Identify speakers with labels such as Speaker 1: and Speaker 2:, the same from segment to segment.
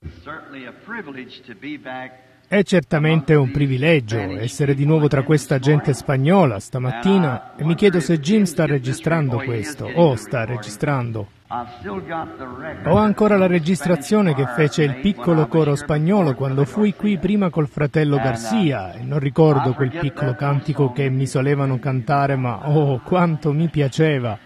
Speaker 1: È certamente un privilegio essere di nuovo tra questa gente spagnola stamattina e mi chiedo se Jim sta registrando questo o sta registrando. Ho ancora la registrazione che fece il piccolo coro spagnolo quando fui qui prima col fratello Garcia e non ricordo quel piccolo cantico che mi solevano cantare, ma oh, quanto mi piaceva!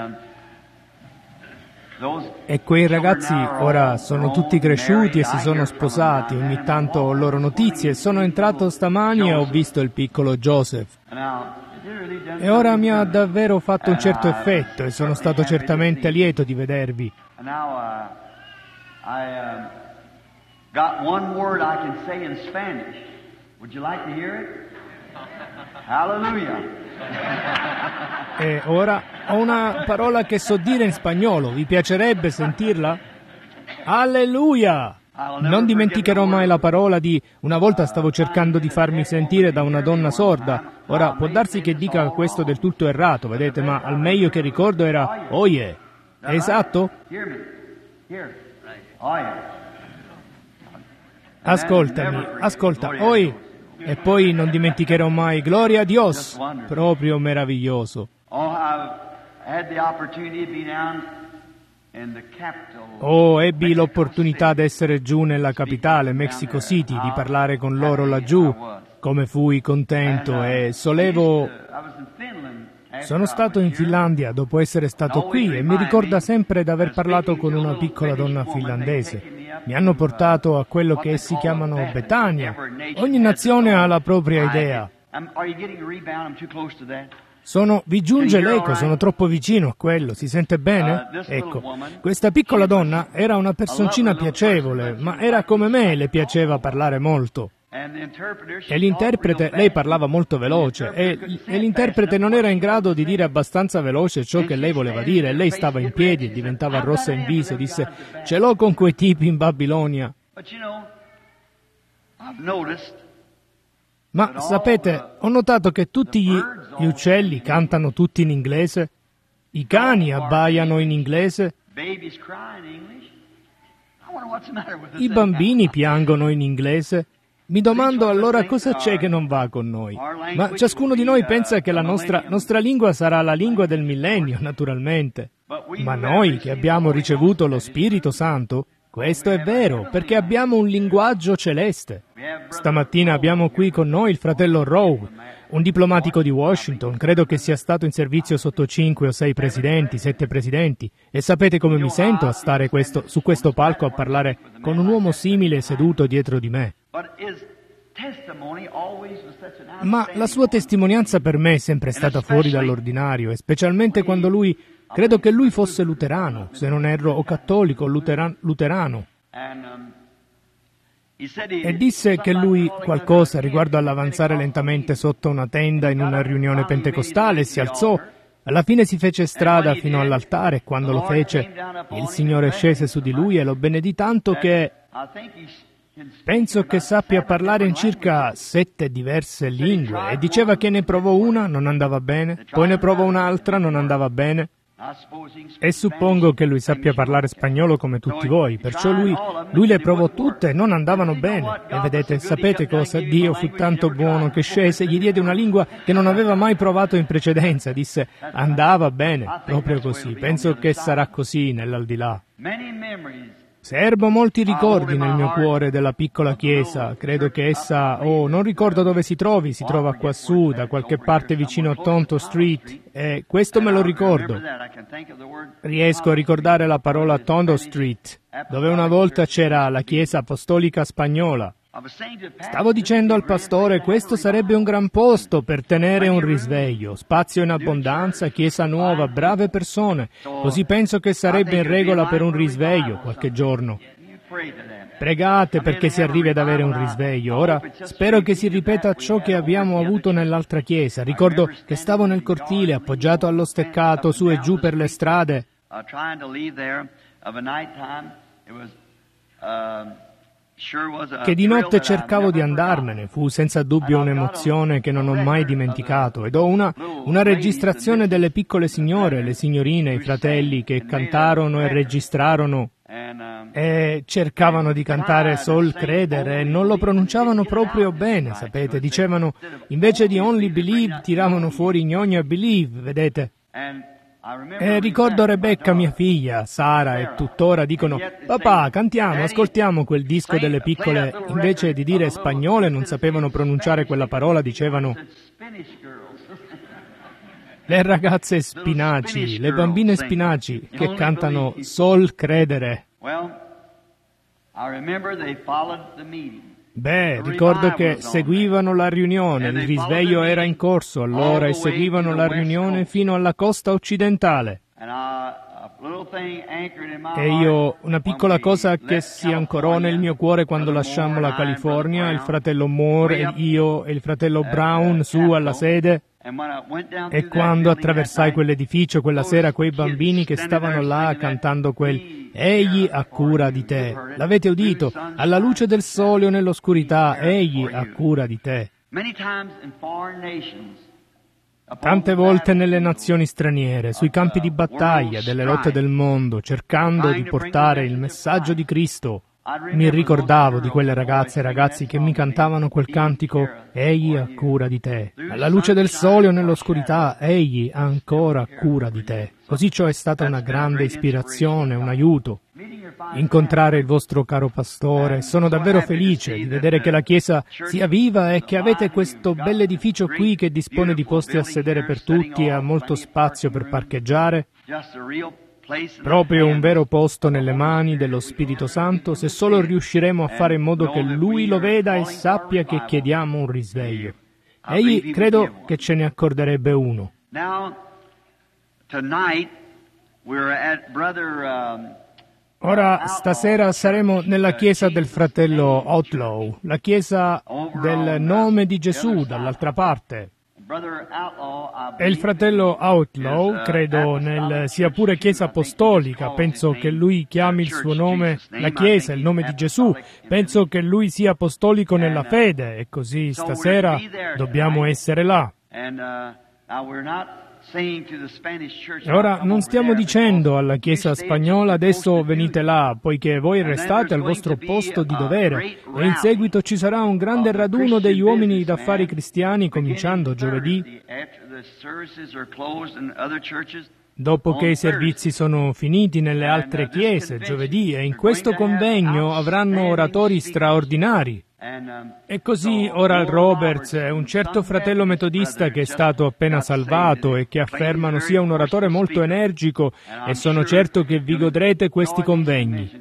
Speaker 1: E quei ragazzi ora sono tutti cresciuti e si sono sposati, ogni tanto ho loro notizie. Sono entrato stamani e ho visto il piccolo Joseph. E ora mi ha davvero fatto un certo effetto e sono stato certamente lieto di vedervi.
Speaker 2: Got one word I can say in Spanish. Would you like to hear it? Hallelujah.
Speaker 1: E ora ho una parola che so dire in spagnolo, vi piacerebbe sentirla? Alleluia! Non dimenticherò mai la parola di una volta stavo cercando di farmi sentire da una donna sorda. Ora può darsi che dica questo del tutto errato, vedete, ma al meglio che ricordo era oye. È esatto? Ascoltami, ascolta, oye. E poi non dimenticherò mai gloria a Dios, proprio meraviglioso. Ebbi l'opportunità di essere giù nella capitale, Mexico City, di parlare con loro laggiù, come fui contento e solevo... Sono stato in Finlandia dopo essere stato qui e mi ricorda sempre d'aver parlato con una piccola donna finlandese. Mi hanno portato a quello che essi chiamano Betania. Ogni nazione ha la propria idea. Vi giunge l'eco, sono troppo vicino a quello, si sente bene? Ecco, questa piccola donna era una personcina piacevole, ma era come me, le piaceva parlare molto. E l'interprete, lei parlava molto veloce e l'interprete non era in grado di dire abbastanza veloce ciò che lei voleva dire. Lei stava in piedi e diventava rossa in viso, disse: ce l'ho con quei tipi in Babilonia. Ma sapete, ho notato che tutti gli uccelli cantano tutti in inglese, i cani abbaiano in inglese, i bambini piangono in inglese. Mi domando allora cosa c'è che non va con noi. Ma ciascuno di noi pensa che la nostra lingua sarà la lingua del millennio, naturalmente. Ma noi che abbiamo ricevuto lo Spirito Santo, questo è vero, perché abbiamo un linguaggio celeste. Stamattina abbiamo qui con noi il fratello Rowe, un diplomatico di Washington, credo che sia stato in servizio sotto 5 o 6 presidenti, 7 presidenti, e sapete come mi sento a stare su questo palco a parlare con un uomo simile seduto dietro di me. Ma la sua testimonianza per me è sempre stata fuori dall'ordinario, e specialmente quando credo che lui fosse luterano, se non erro, o cattolico, luterano. E disse che lui qualcosa riguardo all'avanzare lentamente sotto una tenda in una riunione pentecostale, si alzò, alla fine si fece strada fino all'altare e quando lo fece il Signore scese su di lui e lo benedì tanto che penso che sappia parlare in circa 7 diverse lingue e diceva che ne provò una, non andava bene, poi ne provò un'altra, non andava bene. E suppongo che lui sappia parlare spagnolo come tutti voi, perciò lui le provò tutte e non andavano bene. E vedete, sapete cosa? Dio fu tanto buono che scese, gli diede una lingua che non aveva mai provato in precedenza, disse andava bene, proprio così. Penso che sarà così nell'aldilà. Serbo molti ricordi nel mio cuore della piccola chiesa, credo che essa, non ricordo dove si trova quassù, da qualche parte vicino a Tonto Street, e questo me lo ricordo. Riesco a ricordare la parola Tonto Street, dove una volta c'era la chiesa apostolica spagnola. Stavo dicendo al pastore, questo sarebbe un gran posto per tenere un risveglio, spazio in abbondanza, chiesa nuova, brave persone, così penso che sarebbe in regola per un risveglio qualche giorno. Pregate perché si arrivi ad avere un risveglio. Ora spero che si ripeta ciò che abbiamo avuto nell'altra chiesa. Ricordo che stavo nel cortile, appoggiato allo steccato, su e giù per le strade. Che di notte cercavo di andarmene, fu senza dubbio un'emozione che non ho mai dimenticato, ed ho una registrazione delle piccole signore, le signorine, i fratelli che cantarono e registrarono. e cercavano di cantare Sol Credere e non lo pronunciavano proprio bene, sapete, dicevano, invece di Only Believe tiravano fuori Gnogno e Believe, vedete? E ricordo Rebecca, mia figlia, Sara e tuttora dicono, papà, cantiamo, ascoltiamo quel disco delle piccole, invece di dire spagnole non sapevano pronunciare quella parola, dicevano le ragazze spinaci, le bambine spinaci che cantano Sol Credere. Beh, ricordo che seguivano la riunione, il risveglio era in corso allora e seguivano la riunione fino alla costa occidentale. E io, una piccola cosa che si ancorò nel mio cuore quando lasciammo la California, il fratello Moore, io e il fratello Brown su alla sede, e quando attraversai quell'edificio quella sera, quei bambini che stavano là cantando quel Egli ha cura di te. L'avete udito? Alla luce del sole o nell'oscurità, Egli ha cura di te. Tante volte nelle nazioni straniere, sui campi di battaglia, delle lotte del mondo, cercando di portare il messaggio di Cristo, mi ricordavo di quelle ragazze e ragazzi che mi cantavano quel cantico Egli ha cura di te. Alla luce del sole o nell'oscurità, Egli ha ancora cura di te. Così ciò è stata una grande ispirazione, un aiuto. Incontrare il vostro caro pastore, sono davvero felice di vedere che la Chiesa sia viva e che avete questo bell'edificio qui che dispone di posti a sedere per tutti e ha molto spazio per parcheggiare. Proprio un vero posto nelle mani dello Spirito Santo, se solo riusciremo a fare in modo che Lui lo veda e sappia che chiediamo un risveglio. Egli credo che ce ne accorderebbe uno. Ora, stasera saremo nella chiesa del fratello Outlaw, la chiesa del nome di Gesù dall'altra parte. E il fratello Outlaw, credo, sia pure chiesa apostolica, penso che lui chiami il suo nome la chiesa, il nome di Gesù, penso che lui sia apostolico nella fede, e così stasera dobbiamo essere là. E ora non stiamo dicendo alla Chiesa spagnola adesso venite là, poiché voi restate al vostro posto di dovere, e in seguito ci sarà un grande raduno degli uomini d'affari cristiani cominciando giovedì, dopo che i servizi sono finiti nelle altre chiese, giovedì, e in questo convegno avranno oratori straordinari. E così Oral Roberts e un certo fratello metodista che è stato appena salvato e che affermano sia un oratore molto energico, e sono certo che vi godrete questi convegni.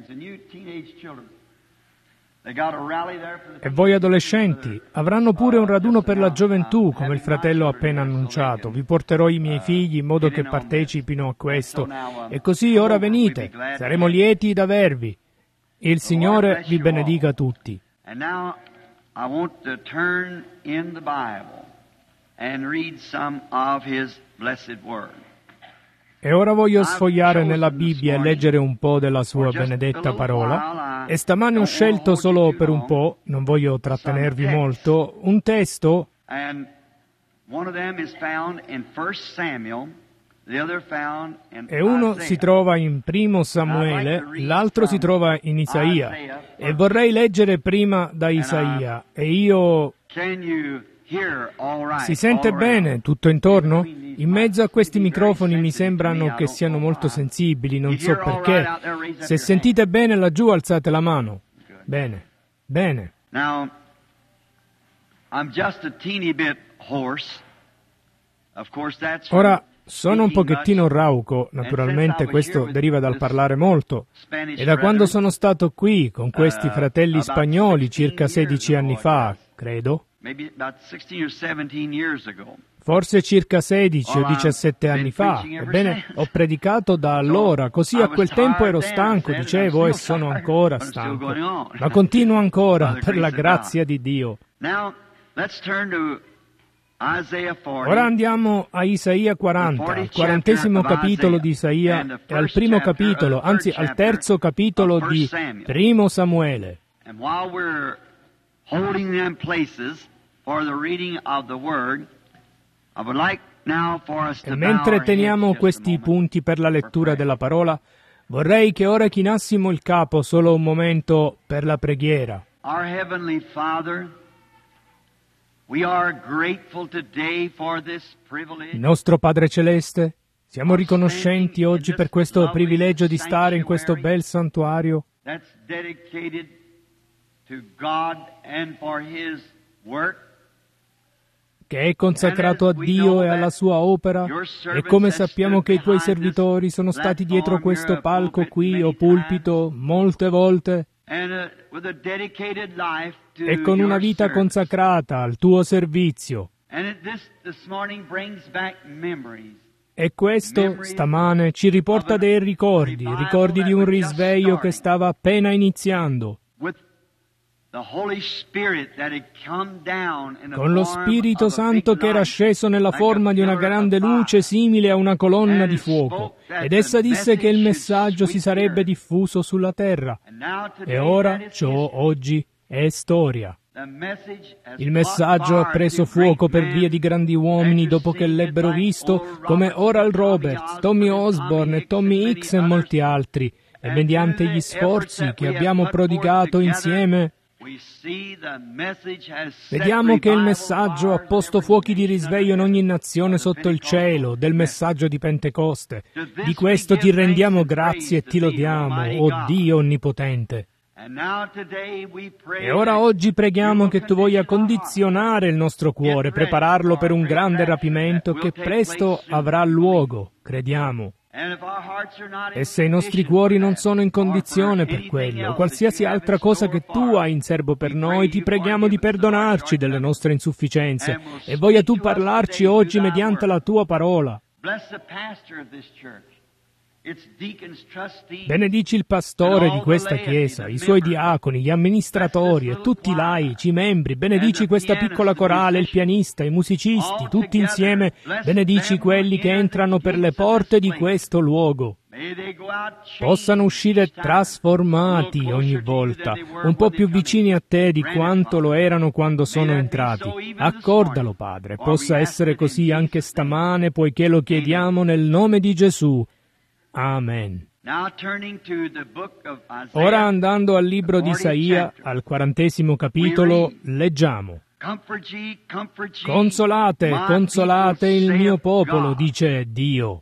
Speaker 1: E voi adolescenti avranno pure un raduno per la gioventù, come il fratello ha appena annunciato. Vi porterò i miei figli in modo che partecipino a questo. E così ora venite, saremo lieti d'avervi. Il Signore vi benedica tutti.
Speaker 2: And now I want to turn in the Bible and read some of His blessed Word.
Speaker 1: E ora voglio sfogliare nella Bibbia e leggere un po' della sua benedetta parola. E stamane ho scelto solo per un po', non voglio trattenervi molto, un testo.
Speaker 2: And one of them is found in 1 Samuel.
Speaker 1: E uno si trova in Primo Samuele, l'altro si trova in Isaia. E vorrei leggere prima da Isaia. E io... Si sente bene tutto intorno? In mezzo a questi microfoni mi sembrano che siano molto sensibili, non so perché. Se sentite bene laggiù alzate la mano. Bene, bene.
Speaker 2: Now, I'm just a teeny bit hoarse. Of course that's
Speaker 1: Ora, sono un pochettino rauco, naturalmente questo deriva dal parlare molto, e da quando sono stato qui con questi fratelli spagnoli circa 16 anni fa, credo, forse circa 16 o 17 anni fa, ebbene, ho predicato da allora, così a quel tempo ero stanco, dicevo, e sono ancora stanco, ma continuo ancora, per la grazia di Dio. Ora andiamo a Isaia 40, al 40° capitolo di Isaia e al primo capitolo, anzi al terzo capitolo di Primo Samuele. E mentre teniamo questi punti per la lettura della parola, Vorrei che ora chinassimo il capo solo un momento per la preghiera.
Speaker 2: Our Heavenly Father, we are grateful today for this privilege.
Speaker 1: Nostro Padre Celeste, siamo riconoscenti oggi per questo privilegio di stare in questo bel santuario
Speaker 2: That's dedicated to God and for His work.
Speaker 1: che è consacrato a Dio e alla sua opera, e come sappiamo che i tuoi servitori sono stati dietro questo palco qui o pulpito molte volte,
Speaker 2: With a dedicated life to
Speaker 1: e con una
Speaker 2: your
Speaker 1: vita
Speaker 2: service.
Speaker 1: consacrata al tuo servizio.
Speaker 2: This morning brings back memories.
Speaker 1: E questo, stamane, ci riporta dei ricordi di un risveglio che stava appena iniziando,
Speaker 2: With the Holy Spirit that had come down in the
Speaker 1: con lo
Speaker 2: form
Speaker 1: Spirito
Speaker 2: of a
Speaker 1: Santo
Speaker 2: big
Speaker 1: che era
Speaker 2: light,
Speaker 1: sceso nella
Speaker 2: like
Speaker 1: forma
Speaker 2: a
Speaker 1: di una
Speaker 2: pillar of
Speaker 1: grande
Speaker 2: fire.
Speaker 1: luce simile a una colonna
Speaker 2: And
Speaker 1: di
Speaker 2: it
Speaker 1: fuoco,
Speaker 2: spoke that
Speaker 1: ed essa
Speaker 2: the
Speaker 1: disse che il
Speaker 2: message
Speaker 1: messaggio
Speaker 2: should
Speaker 1: si
Speaker 2: sweep
Speaker 1: sarebbe
Speaker 2: the earth.
Speaker 1: diffuso sulla terra.
Speaker 2: And now today
Speaker 1: E ora
Speaker 2: that is
Speaker 1: ciò
Speaker 2: history.
Speaker 1: oggi è storia.
Speaker 2: The message has
Speaker 1: Il messaggio
Speaker 2: caught
Speaker 1: ha preso
Speaker 2: fire
Speaker 1: fuoco
Speaker 2: to great
Speaker 1: per via
Speaker 2: men
Speaker 1: di grandi uomini
Speaker 2: and to
Speaker 1: dopo che
Speaker 2: sing it
Speaker 1: l'ebbero
Speaker 2: like
Speaker 1: visto,
Speaker 2: Oral
Speaker 1: come
Speaker 2: Roberts,
Speaker 1: Oral
Speaker 2: Tommy
Speaker 1: Roberts, Tommy Osborne e Tommy Hicks e molti altri, e mediante gli sforzi che abbiamo prodigato insieme, vediamo che il messaggio ha posto fuochi di risveglio in ogni nazione sotto il cielo del messaggio di Pentecoste. Di questo ti rendiamo grazie e ti lodiamo, o Dio Onnipotente. E ora oggi preghiamo che tu voglia condizionare il nostro cuore, prepararlo per un grande rapimento che presto avrà luogo, crediamo. E se i nostri cuori non sono in condizione per quello, o qualsiasi altra cosa che tu hai in serbo per noi, ti preghiamo di perdonarci delle nostre insufficienze e voglia tu parlarci oggi mediante la tua parola. Benedici il pastore di questa chiesa, i suoi diaconi, gli amministratori e tutti i laici, i membri. Benedici questa piccola corale, il pianista, i musicisti, tutti insieme. Benedici quelli che entrano per le porte di questo luogo. Possano uscire trasformati ogni volta, un po' più vicini a te di quanto lo erano quando sono entrati. Accordalo, Padre, possa essere così anche stamane, poiché lo chiediamo nel nome di Gesù. Amen. Ora andando al libro di Isaia, al 40° capitolo, leggiamo: Consolate, consolate il mio popolo, dice Dio.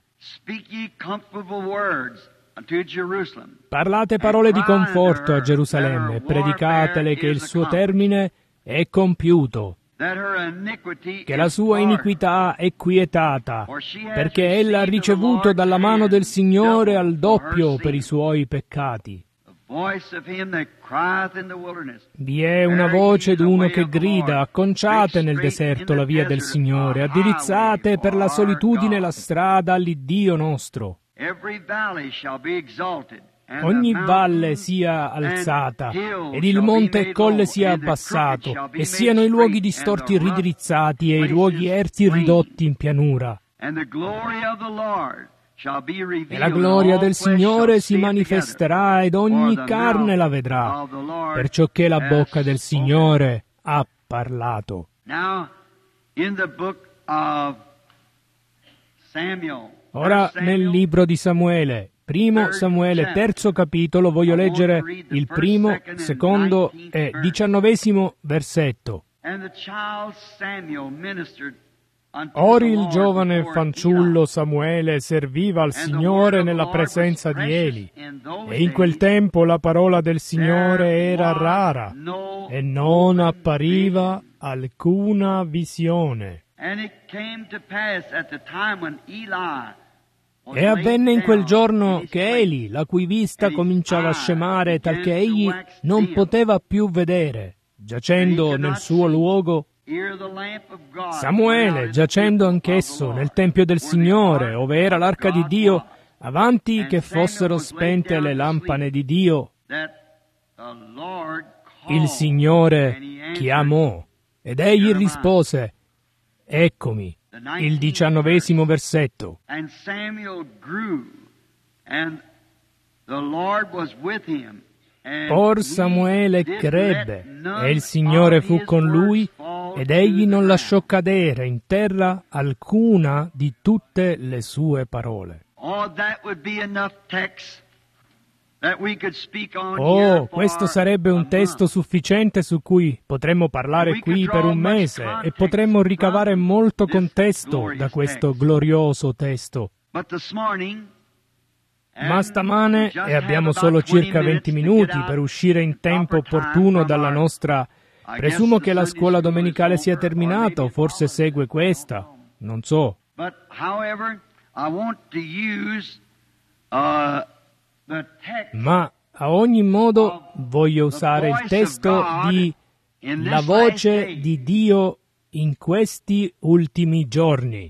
Speaker 1: Parlate parole di conforto a Gerusalemme, predicatele che il suo termine è compiuto, che la sua iniquità è quietata, perché ella ha ricevuto dalla mano del Signore al doppio per i suoi peccati. Vi è una voce d'uno che grida: acconciate nel deserto la via del Signore, addirizzate per la solitudine la strada all'Iddio nostro. Ogni valle sia alzata, ed il monte e colle sia abbassato, e siano i luoghi distorti ridrizzati, e i luoghi erti ridotti in pianura. E la gloria del Signore si manifesterà, ed ogni carne la vedrà, perciò che la bocca del Signore ha parlato. Ora nel libro di Samuele, primo Samuele, 3° capitolo, voglio leggere il 1., 2. e 19° versetto. Ori il giovane fanciullo Samuele serviva al Signore nella presenza di Eli, e in quel tempo la parola del Signore era rara, e non appariva alcuna visione. E avvenne in quel giorno che Eli, la cui vista cominciava a scemare, talché egli non poteva più vedere, giacendo nel suo luogo, Samuele, giacendo anch'esso nel Tempio del Signore, ove era l'arca di Dio, avanti che fossero spente le lampade di Dio, il Signore chiamò, ed egli rispose: eccomi. Il 19° versetto. Or Samuele crebbe, e il Signore fu con lui, ed egli non lasciò cadere in terra alcuna di tutte le sue parole. Oh, questo sarebbe un testo sufficiente su cui potremmo parlare qui per un mese e potremmo ricavare molto contesto da questo glorioso testo. Ma stamane, e abbiamo solo circa 20 minuti per uscire in tempo opportuno dalla nostra... Presumo che la scuola domenicale sia terminata o forse segue questa, non so. Ma a ogni modo voglio usare il testo di La voce di Dio in questi ultimi giorni.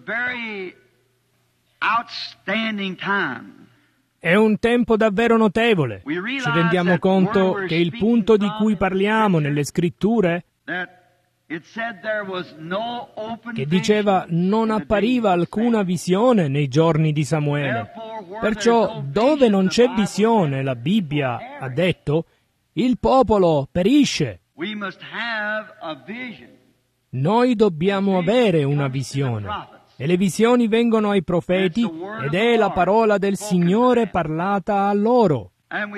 Speaker 1: È un tempo davvero notevole. Ci rendiamo conto che il punto di cui parliamo nelle Scritture, che diceva non appariva alcuna visione nei giorni di Samuele. Perciò dove non c'è visione, la Bibbia ha detto, il popolo perisce. Noi dobbiamo avere una visione. E le visioni vengono ai profeti ed è la parola del Signore parlata a loro.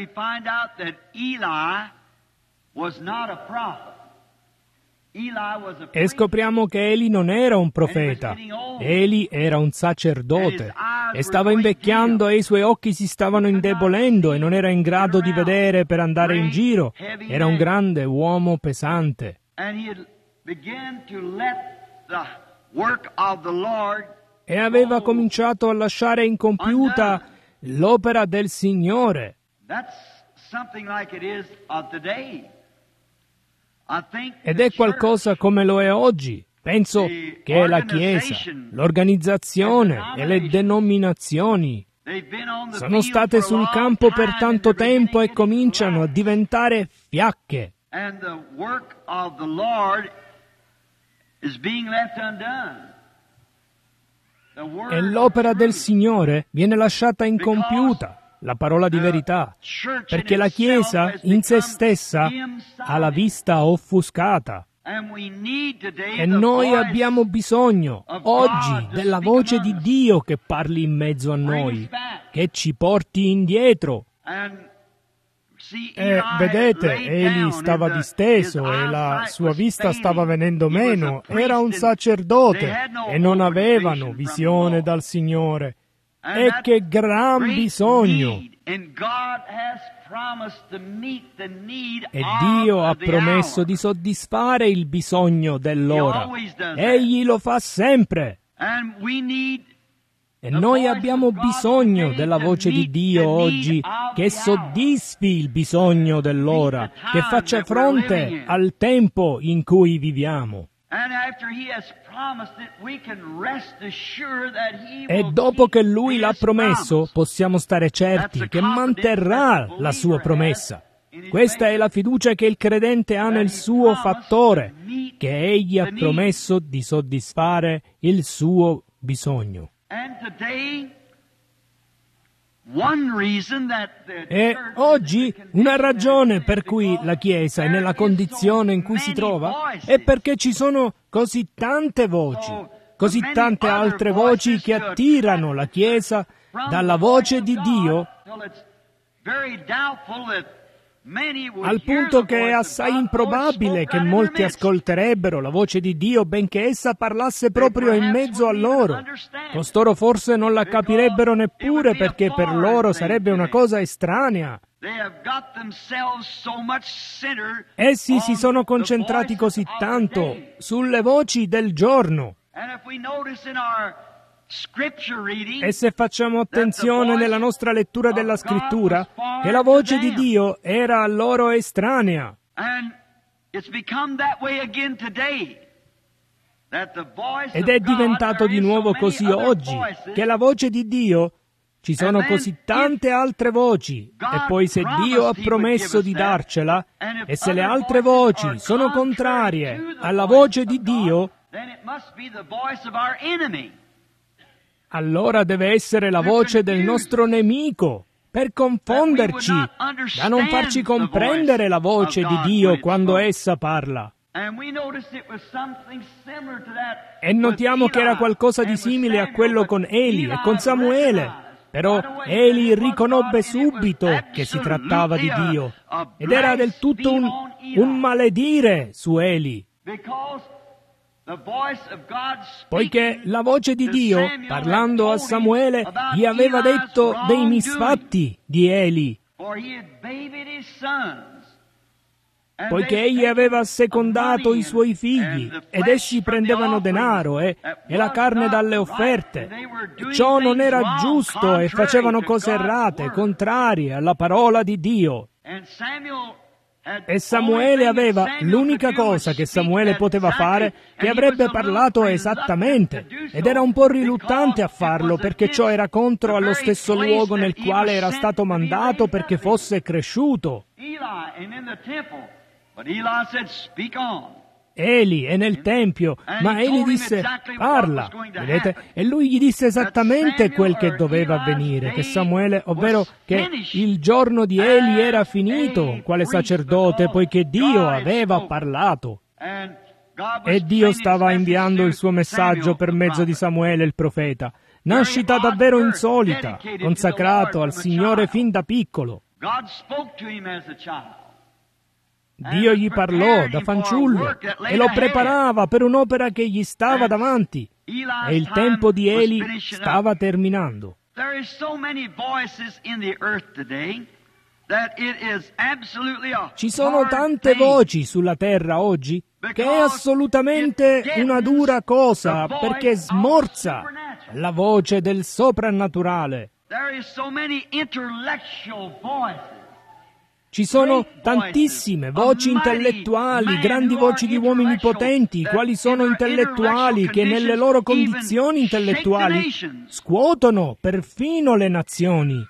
Speaker 1: E scopriamo che Eli non era un profeta, Eli era un sacerdote e stava invecchiando e i suoi occhi si stavano indebolendo e non era in grado di vedere per andare in giro. Era un grande uomo pesante. E aveva cominciato a lasciare incompiuta l'opera del Signore. Ed è qualcosa come lo è oggi. Penso che la Chiesa, l'organizzazione e le denominazioni sono state sul campo per tanto tempo e cominciano a diventare fiacche. E l'opera del Signore viene lasciata incompiuta, la parola di verità, perché la Chiesa in se stessa ha la vista offuscata. E noi abbiamo bisogno oggi della voce di Dio che parli in mezzo a noi, che ci porti indietro. E vedete, Eli stava disteso e la sua vista stava venendo meno. Era un sacerdote e non avevano visione dal Signore. E che gran bisogno! E Dio ha promesso di soddisfare il bisogno dell'ora. Egli lo fa sempre. E noi abbiamo bisogno della voce di Dio oggi che soddisfi il bisogno dell'ora, che faccia fronte al tempo in cui viviamo. E dopo che Lui l'ha promesso, possiamo stare certi che manterrà la sua promessa. Questa è la fiducia che il credente ha nel suo Fattore, che Egli ha promesso di soddisfare il suo bisogno. E oggi una ragione per cui la Chiesa è nella condizione in cui si trova è perché ci sono così tante voci, così tante altre voci che attirano la Chiesa dalla voce di Dio, al punto che è assai improbabile che molti ascolterebbero la voce di Dio benché essa parlasse proprio in mezzo a loro. Costoro forse non la capirebbero neppure perché per loro sarebbe una cosa estranea. Essi si sono concentrati così tanto sulle voci del giorno. E se facciamo attenzione nella nostra lettura della Scrittura, che la voce di Dio era a loro estranea. Ed è diventato di nuovo così oggi, che la voce di Dio, ci sono così tante altre voci, e poi se Dio ha promesso di darcela, e se le altre voci sono contrarie alla voce di Dio, allora deve essere la voce del nostro nemico, per confonderci, da non farci comprendere la voce di Dio quando essa parla. E notiamo che era qualcosa di simile a quello con Eli e con Samuele. Però Eli riconobbe subito che si trattava di Dio ed era del tutto un maledire su Eli, poiché la voce di Dio, parlando a Samuele, gli aveva detto dei misfatti di Eli, poiché egli aveva assecondato i suoi figli ed essi prendevano denaro e la carne dalle offerte. Ciò non era giusto e facevano cose errate, contrarie alla parola di Dio. E Samuele aveva l'unica cosa che Samuele poteva fare, che avrebbe parlato esattamente, ed era un po' riluttante a farlo perché ciò era contro allo stesso luogo nel quale era stato mandato perché fosse cresciuto. Eli è nel Tempio, ma Eli disse, parla, vedete? E lui gli disse esattamente quel che doveva avvenire, che Samuele, ovvero che il giorno di Eli era finito, quale sacerdote, poiché Dio aveva parlato. E Dio stava inviando il suo messaggio per mezzo di Samuele il profeta. Nascita davvero insolita, consacrato al Signore fin da piccolo. Dio gli parlò da fanciullo e lo preparava per un'opera che gli stava davanti, e il tempo di Eli stava terminando. Ci sono tante voci sulla terra oggi che è assolutamente una dura cosa perché smorza la voce del soprannaturale. Ci sono tantissime voci intellettuali, grandi voci di uomini potenti, quali sono intellettuali che nelle loro condizioni intellettuali scuotono perfino le nazioni.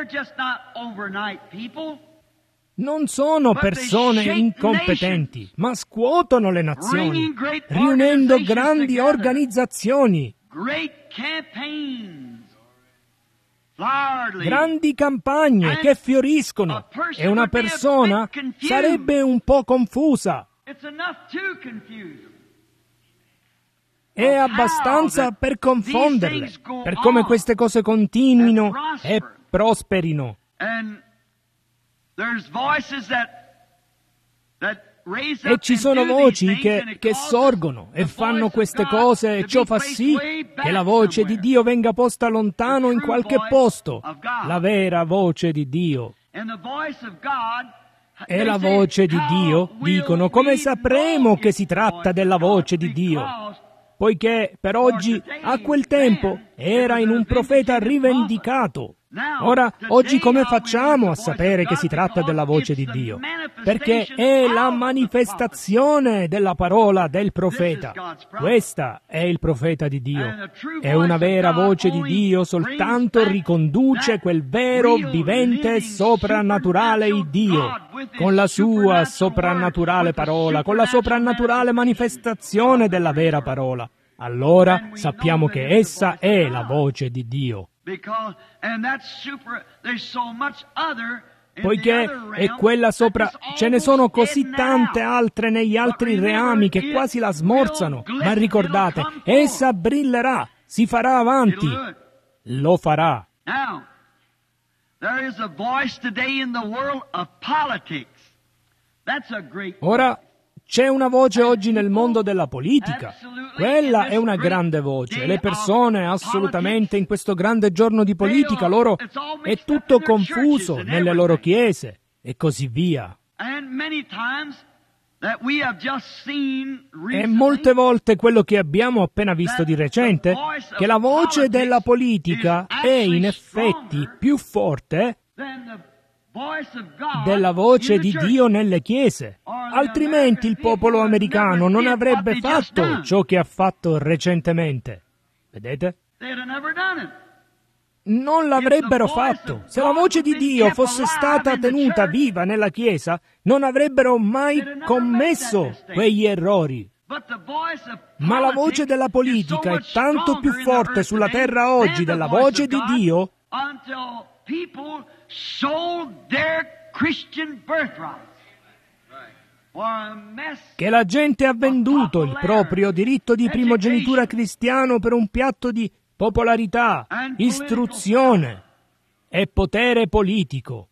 Speaker 1: Non sono persone incompetenti, ma scuotono le nazioni, riunendo grandi organizzazioni. Grandi campagne che fioriscono e una persona sarebbe un po' confusa. È abbastanza per confonderle, per come queste cose continuino e prosperino. E ci sono voci che sorgono e fanno queste cose e ciò fa sì che la voce di Dio venga posta lontano in qualche posto, la vera voce di Dio. E la voce di Dio, dicono, come sapremo che si tratta della voce di Dio? Poiché per oggi, a quel tempo, era in un profeta rivendicato. Ora, oggi come facciamo a sapere che si tratta della voce di Dio? Perché è la manifestazione della parola del profeta. Questa è il profeta di Dio. E una vera voce di Dio soltanto riconduce quel vero, vivente, soprannaturale Dio, con la sua soprannaturale parola, con la soprannaturale manifestazione della vera parola. Allora sappiamo che essa è la voce di Dio. Poiché è quella sopra, ce ne sono così tante altre negli altri reami che quasi la smorzano, ma ricordate, essa brillerà, si farà avanti, lo farà. Ora, c'è una voce oggi nel mondo della politica. Quella è una grande voce. Le persone assolutamente in questo grande giorno di politica, loro è tutto confuso nelle loro chiese e così via. E molte volte quello che abbiamo appena visto di recente, che la voce della politica è in effetti più forte della voce di Dio nelle chiese. Altrimenti il popolo americano non avrebbe fatto ciò che ha fatto recentemente. Vedete? Non l'avrebbero fatto. Se la voce di Dio fosse stata tenuta viva nella Chiesa, non avrebbero mai commesso quegli errori. Ma la voce della politica è tanto più forte sulla terra oggi della voce di Dio che la gente ha venduto il proprio diritto di primogenitura cristiano per un piatto di popolarità, istruzione è potere politico.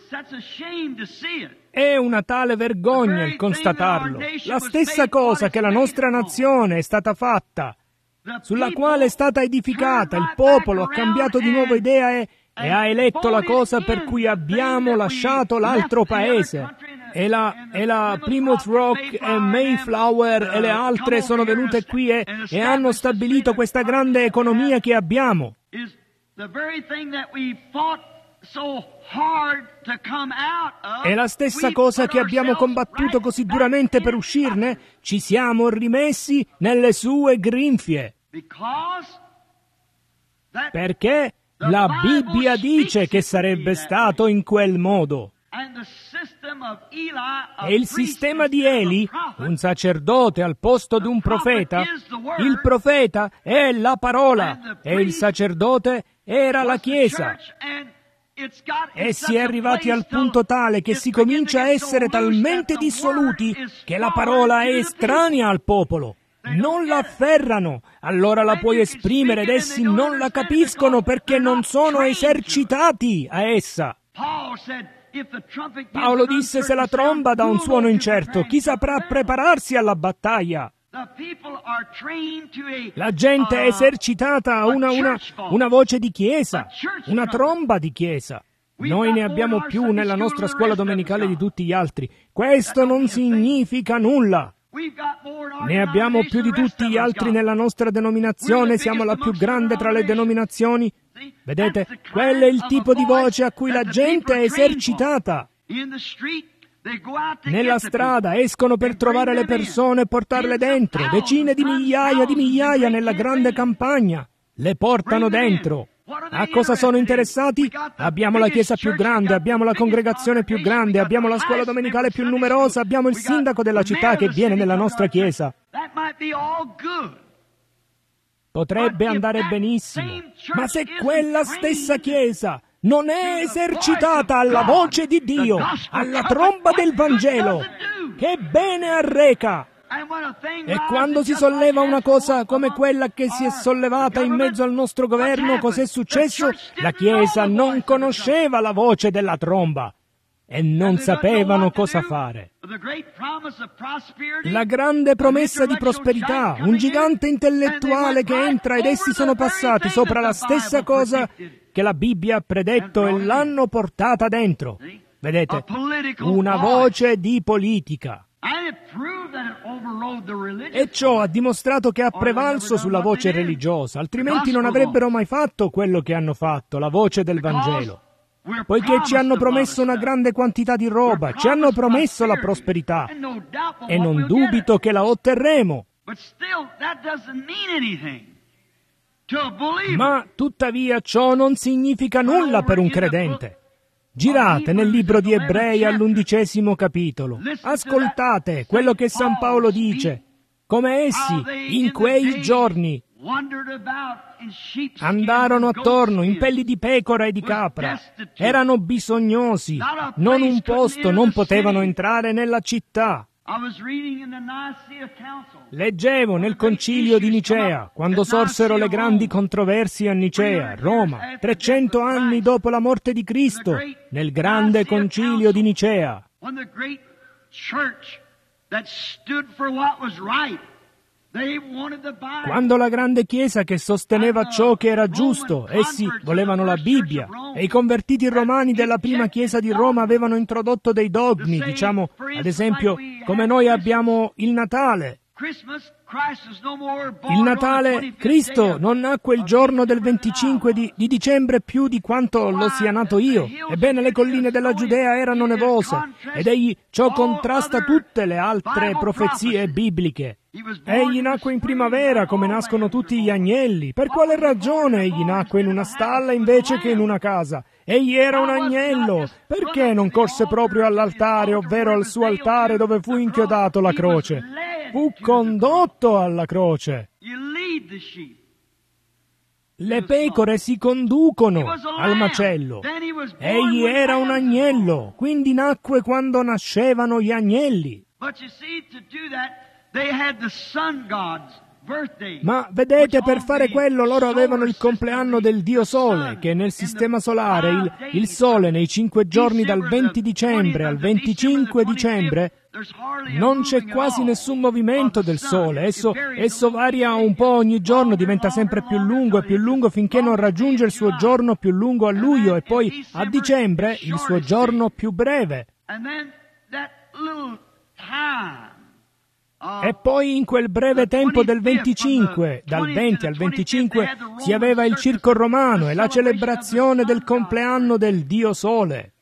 Speaker 1: È una tale vergogna il constatarlo. La stessa cosa che la nostra nazione è stata fatta, sulla quale è stata edificata, il popolo ha cambiato di nuovo idea e ha eletto la cosa per cui abbiamo lasciato l'altro paese. E la Plymouth Rock e Mayflower e le altre sono venute qui e hanno stabilito questa grande economia che abbiamo. È la stessa cosa che abbiamo combattuto così duramente per uscirne. Ci siamo rimessi nelle sue grinfie. Perché la Bibbia dice che sarebbe stato in quel modo. E il sistema di Eli, un sacerdote al posto di un profeta, il profeta è la parola e il sacerdote era la Chiesa. E si è arrivati al punto tale che si comincia a essere talmente dissoluti che la parola è estranea al popolo. Non la afferrano, allora la puoi esprimere ed essi non la capiscono perché non sono esercitati a essa. Paolo disse: se la tromba dà un suono incerto, chi saprà prepararsi alla battaglia? La gente è esercitata a una voce di chiesa, una tromba di chiesa. Noi ne abbiamo più nella nostra scuola domenicale di tutti gli altri. Questo non significa nulla. Ne abbiamo più di tutti gli altri nella nostra denominazione, siamo la più grande tra le denominazioni. Vedete, quello è il tipo di voce a cui la gente è esercitata. Nella strada escono per trovare le persone e portarle dentro, decine di migliaia nella grande campagna. Le portano dentro. A cosa sono interessati? Abbiamo la chiesa più grande, abbiamo la congregazione più grande, abbiamo la scuola domenicale più numerosa, abbiamo il sindaco della città che viene nella nostra chiesa. Potrebbe andare benissimo, ma se quella stessa chiesa non è esercitata alla voce di Dio, alla tromba del Vangelo, che bene arreca! E quando si solleva una cosa come quella che si è sollevata in mezzo al nostro governo, cos'è successo? La Chiesa non conosceva la voce della tromba e non sapevano cosa fare. La grande promessa di prosperità, un gigante intellettuale che entra ed essi sono passati sopra la stessa cosa che la Bibbia ha predetto e l'hanno portata dentro. Vedete, una voce di politica. E ciò ha dimostrato che ha prevalso sulla voce religiosa, altrimenti non avrebbero mai fatto quello che hanno fatto, la voce del Vangelo. Poiché ci hanno promesso una grande quantità di roba, ci hanno promesso la prosperità, e non dubito che la otterremo. Ma tuttavia ciò non significa nulla per un credente. Girate nel libro di Ebrei all'11° capitolo. Ascoltate quello che San Paolo dice, come essi in quei giorni andarono attorno in pelli di pecora e di capra, erano bisognosi, non un posto, non potevano entrare nella città. Leggevo nel concilio di Nicea, quando sorsero le grandi controversie a Nicea, Roma, 300 anni dopo la morte di Cristo, nel grande concilio di Nicea. Quando la grande chiesa che sosteneva ciò che era giusto, essi volevano la Bibbia, e i convertiti romani della prima chiesa di Roma avevano introdotto dei dogmi, diciamo, ad esempio, come noi abbiamo il Natale. Il Natale, Cristo non nacque il giorno del 25 di dicembre più di quanto lo sia nato io. Ebbene, le colline della Giudea erano nevose, ed egli ciò contrasta tutte le altre profezie bibliche. Egli nacque in primavera, come nascono tutti gli agnelli. Per quale ragione egli nacque in una stalla invece che in una casa? Egli era un agnello. Perché non corse proprio all'altare, ovvero al suo altare dove fu inchiodato la croce? Fu condotto alla croce. Le pecore si conducono al macello. Egli era un agnello, quindi nacque quando nascevano gli agnelli. Ma vedete, per fare quello loro avevano il compleanno del dio Sole, che nel sistema solare, il Sole nei 5 giorni dal 20 dicembre al 25 dicembre, non c'è quasi nessun movimento del Sole. Esso varia un po' ogni giorno, diventa sempre più lungo e più lungo finché non raggiunge il suo giorno più lungo a luglio e poi a dicembre il suo giorno più breve. E poi in quel breve tempo del 25, dal 20 al 25, si aveva il circo romano e la celebrazione del compleanno del dio Sole.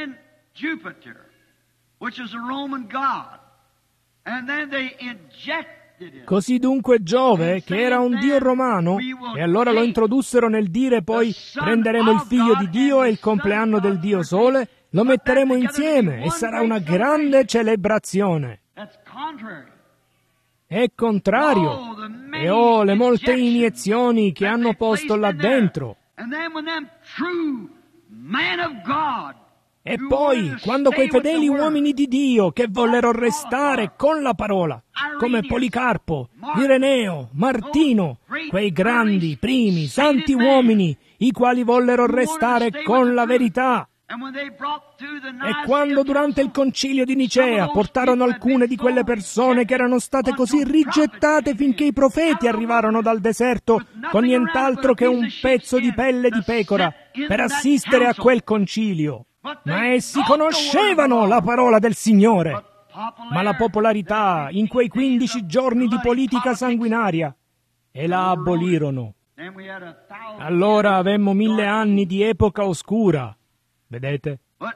Speaker 1: Così dunque Giove, che era un dio romano, e allora lo introdussero nel dire poi prenderemo il figlio di Dio e il compleanno del dio Sole, lo metteremo insieme e sarà una grande celebrazione. È contrario. E le molte iniezioni che hanno posto là dentro. E poi, quando quei fedeli uomini di Dio che vollero restare con la parola, come Policarpo, Ireneo, Martino, quei grandi, primi, santi uomini, i quali vollero restare con la verità, e quando durante il concilio di Nicea portarono alcune di quelle persone che erano state così rigettate finché i profeti arrivarono dal deserto con nient'altro che un pezzo di pelle di pecora per assistere a quel concilio, ma essi conoscevano la parola del Signore. Ma la popolarità in quei 15 giorni di politica sanguinaria e la abolirono. Allora avemmo 1000 anni di epoca oscura. Vedete?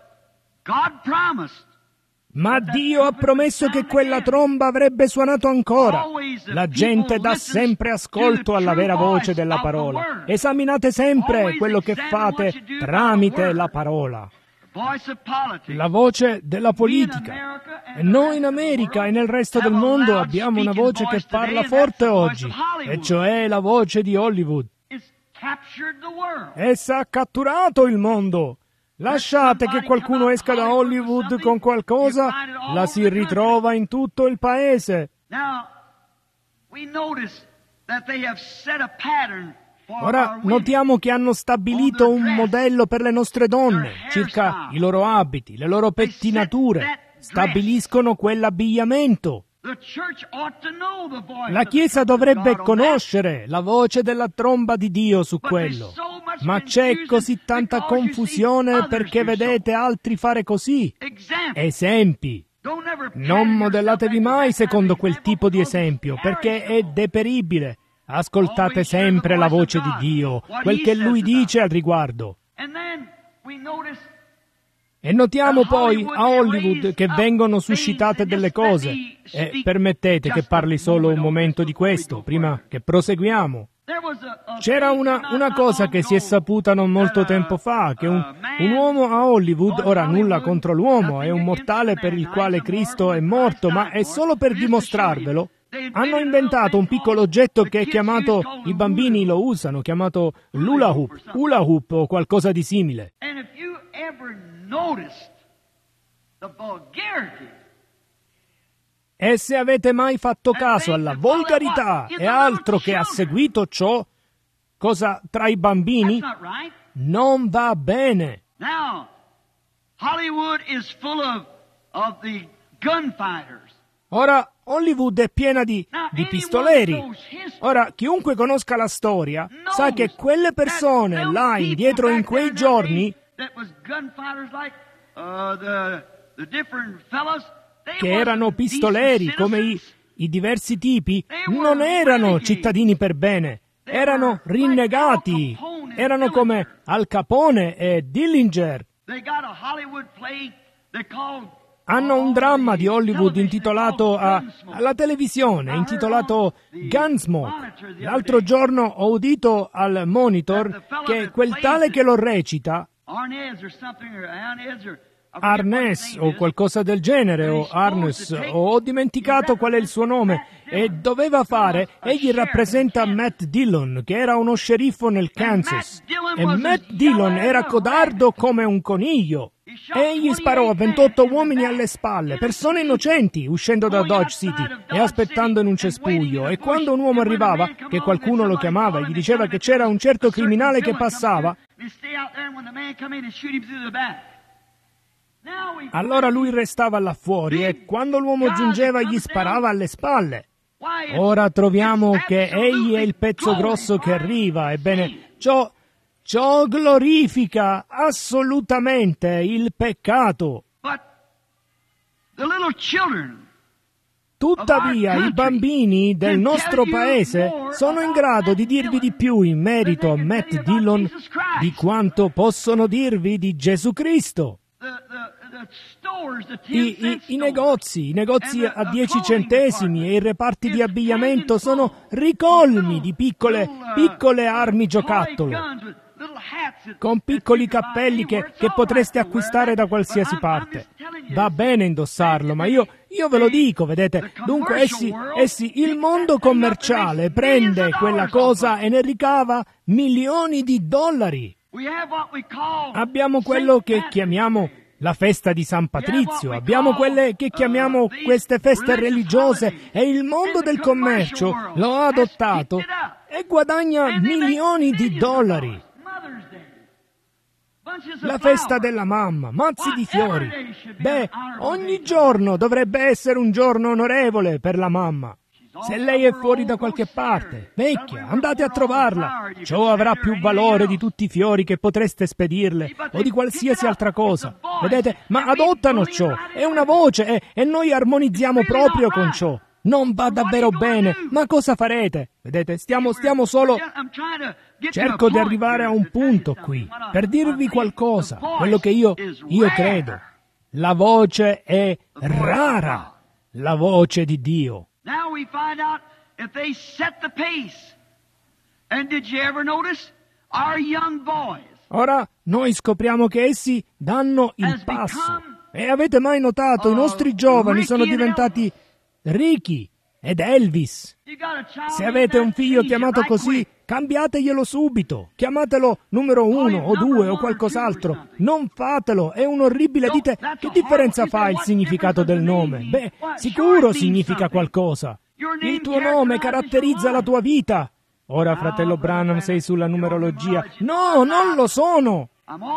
Speaker 1: Ma Dio ha promesso che quella tromba avrebbe suonato ancora. La gente dà sempre ascolto alla vera voce della parola. Esaminate sempre quello che fate tramite la parola. La voce della politica. E noi in America e nel resto del mondo abbiamo una voce che parla forte oggi, e cioè la voce di Hollywood. Essa ha catturato il mondo. Lasciate che qualcuno esca da Hollywood con qualcosa, la si ritrova in tutto il paese. Ora notiamo che hanno stabilito un modello per le nostre donne, circa i loro abiti, le loro pettinature, stabiliscono quell'abbigliamento. La Chiesa dovrebbe conoscere la voce della tromba di Dio su quello, ma c'è così tanta confusione perché vedete altri fare così. Esempi. Non modellatevi mai secondo quel tipo di esempio, perché è deperibile. Ascoltate sempre la voce di Dio, quel che Lui dice al riguardo. E notiamo poi a Hollywood che vengono suscitate delle cose. E permettete che parli solo un momento di questo, prima che proseguiamo. C'era una cosa che si è saputa non molto tempo fa, che un uomo a Hollywood, ora nulla contro l'uomo, è un mortale per il quale Cristo è morto, ma è solo per dimostrarvelo. Hanno inventato un piccolo oggetto che è chiamato, i bambini lo usano, chiamato hula hoop o qualcosa di simile. E se avete mai fatto caso alla volgarità e altro che ha seguito ciò, cosa tra i bambini? Non va bene. Ora, Hollywood è piena di pistoleri. Ora, chiunque conosca la storia sa che quelle persone là indietro in quei giorni, che erano pistoleri come i diversi tipi, non erano cittadini per bene, erano rinnegati, erano come Al Capone e Dillinger. Hanno un dramma di Hollywood intitolato alla televisione, intitolato Gunsmoke. L'altro giorno ho udito al Monitor che quel tale che lo recita, Arness o qualcosa del genere, o Arness, ho dimenticato qual è il suo nome, e doveva fare, egli rappresenta Matt Dillon, che era uno sceriffo nel Kansas, e Matt Dillon era codardo come un coniglio. Egli sparò a 28 uomini alle spalle, persone innocenti, uscendo da Dodge City e aspettando in un cespuglio. E quando un uomo arrivava, che qualcuno lo chiamava e gli diceva che c'era un certo criminale che passava, allora lui restava là fuori e quando l'uomo giungeva gli sparava alle spalle. Ora troviamo che egli è il pezzo grosso che arriva. Ebbene, ciò glorifica assolutamente il peccato. Tuttavia, i bambini del nostro paese sono in grado di dirvi di più in merito a Matt Dillon di quanto possono dirvi di Gesù Cristo. I negozi a 10 centesimi e i reparti di abbigliamento sono ricolmi di piccole armi giocattolo, con piccoli cappelli che potreste acquistare da qualsiasi parte. Va bene indossarlo, ma io ve lo dico, vedete. Dunque essi, il mondo commerciale prende quella cosa e ne ricava milioni di dollari. Abbiamo quello che chiamiamo la festa di San Patrizio, abbiamo quelle che chiamiamo queste feste religiose e il mondo del commercio lo ha adottato e guadagna milioni di dollari. La festa della mamma, mazzi di fiori. Ogni giorno dovrebbe essere un giorno onorevole per la mamma. Se lei è fuori da qualche parte, vecchia, andate a trovarla. Ciò avrà più valore di tutti i fiori che potreste spedirle o di qualsiasi altra cosa. Vedete? Ma adottano ciò. È una voce e noi armonizziamo proprio con ciò. Non va davvero bene, ma cosa farete? Vedete? Stiamo solo... Cerco di arrivare a un punto qui, per dirvi qualcosa, quello che io credo. La voce è rara, la voce di Dio.
Speaker 2: Now we find out if they set the pace. And did you ever notice our young boys?
Speaker 1: Ora noi scopriamo che essi danno il passo. E avete mai notato, i nostri giovani sono diventati Ricky ed Elvis. Se avete un figlio chiamato così, cambiateglielo subito. Chiamatelo numero 1 o 2 o qualcos'altro. Non fatelo, è un orribile. Dite, che differenza fa il significato del nome? Sicuro significa qualcosa. Il tuo nome caratterizza la tua vita. Ora, fratello Branham, sei sulla numerologia. No, non lo sono.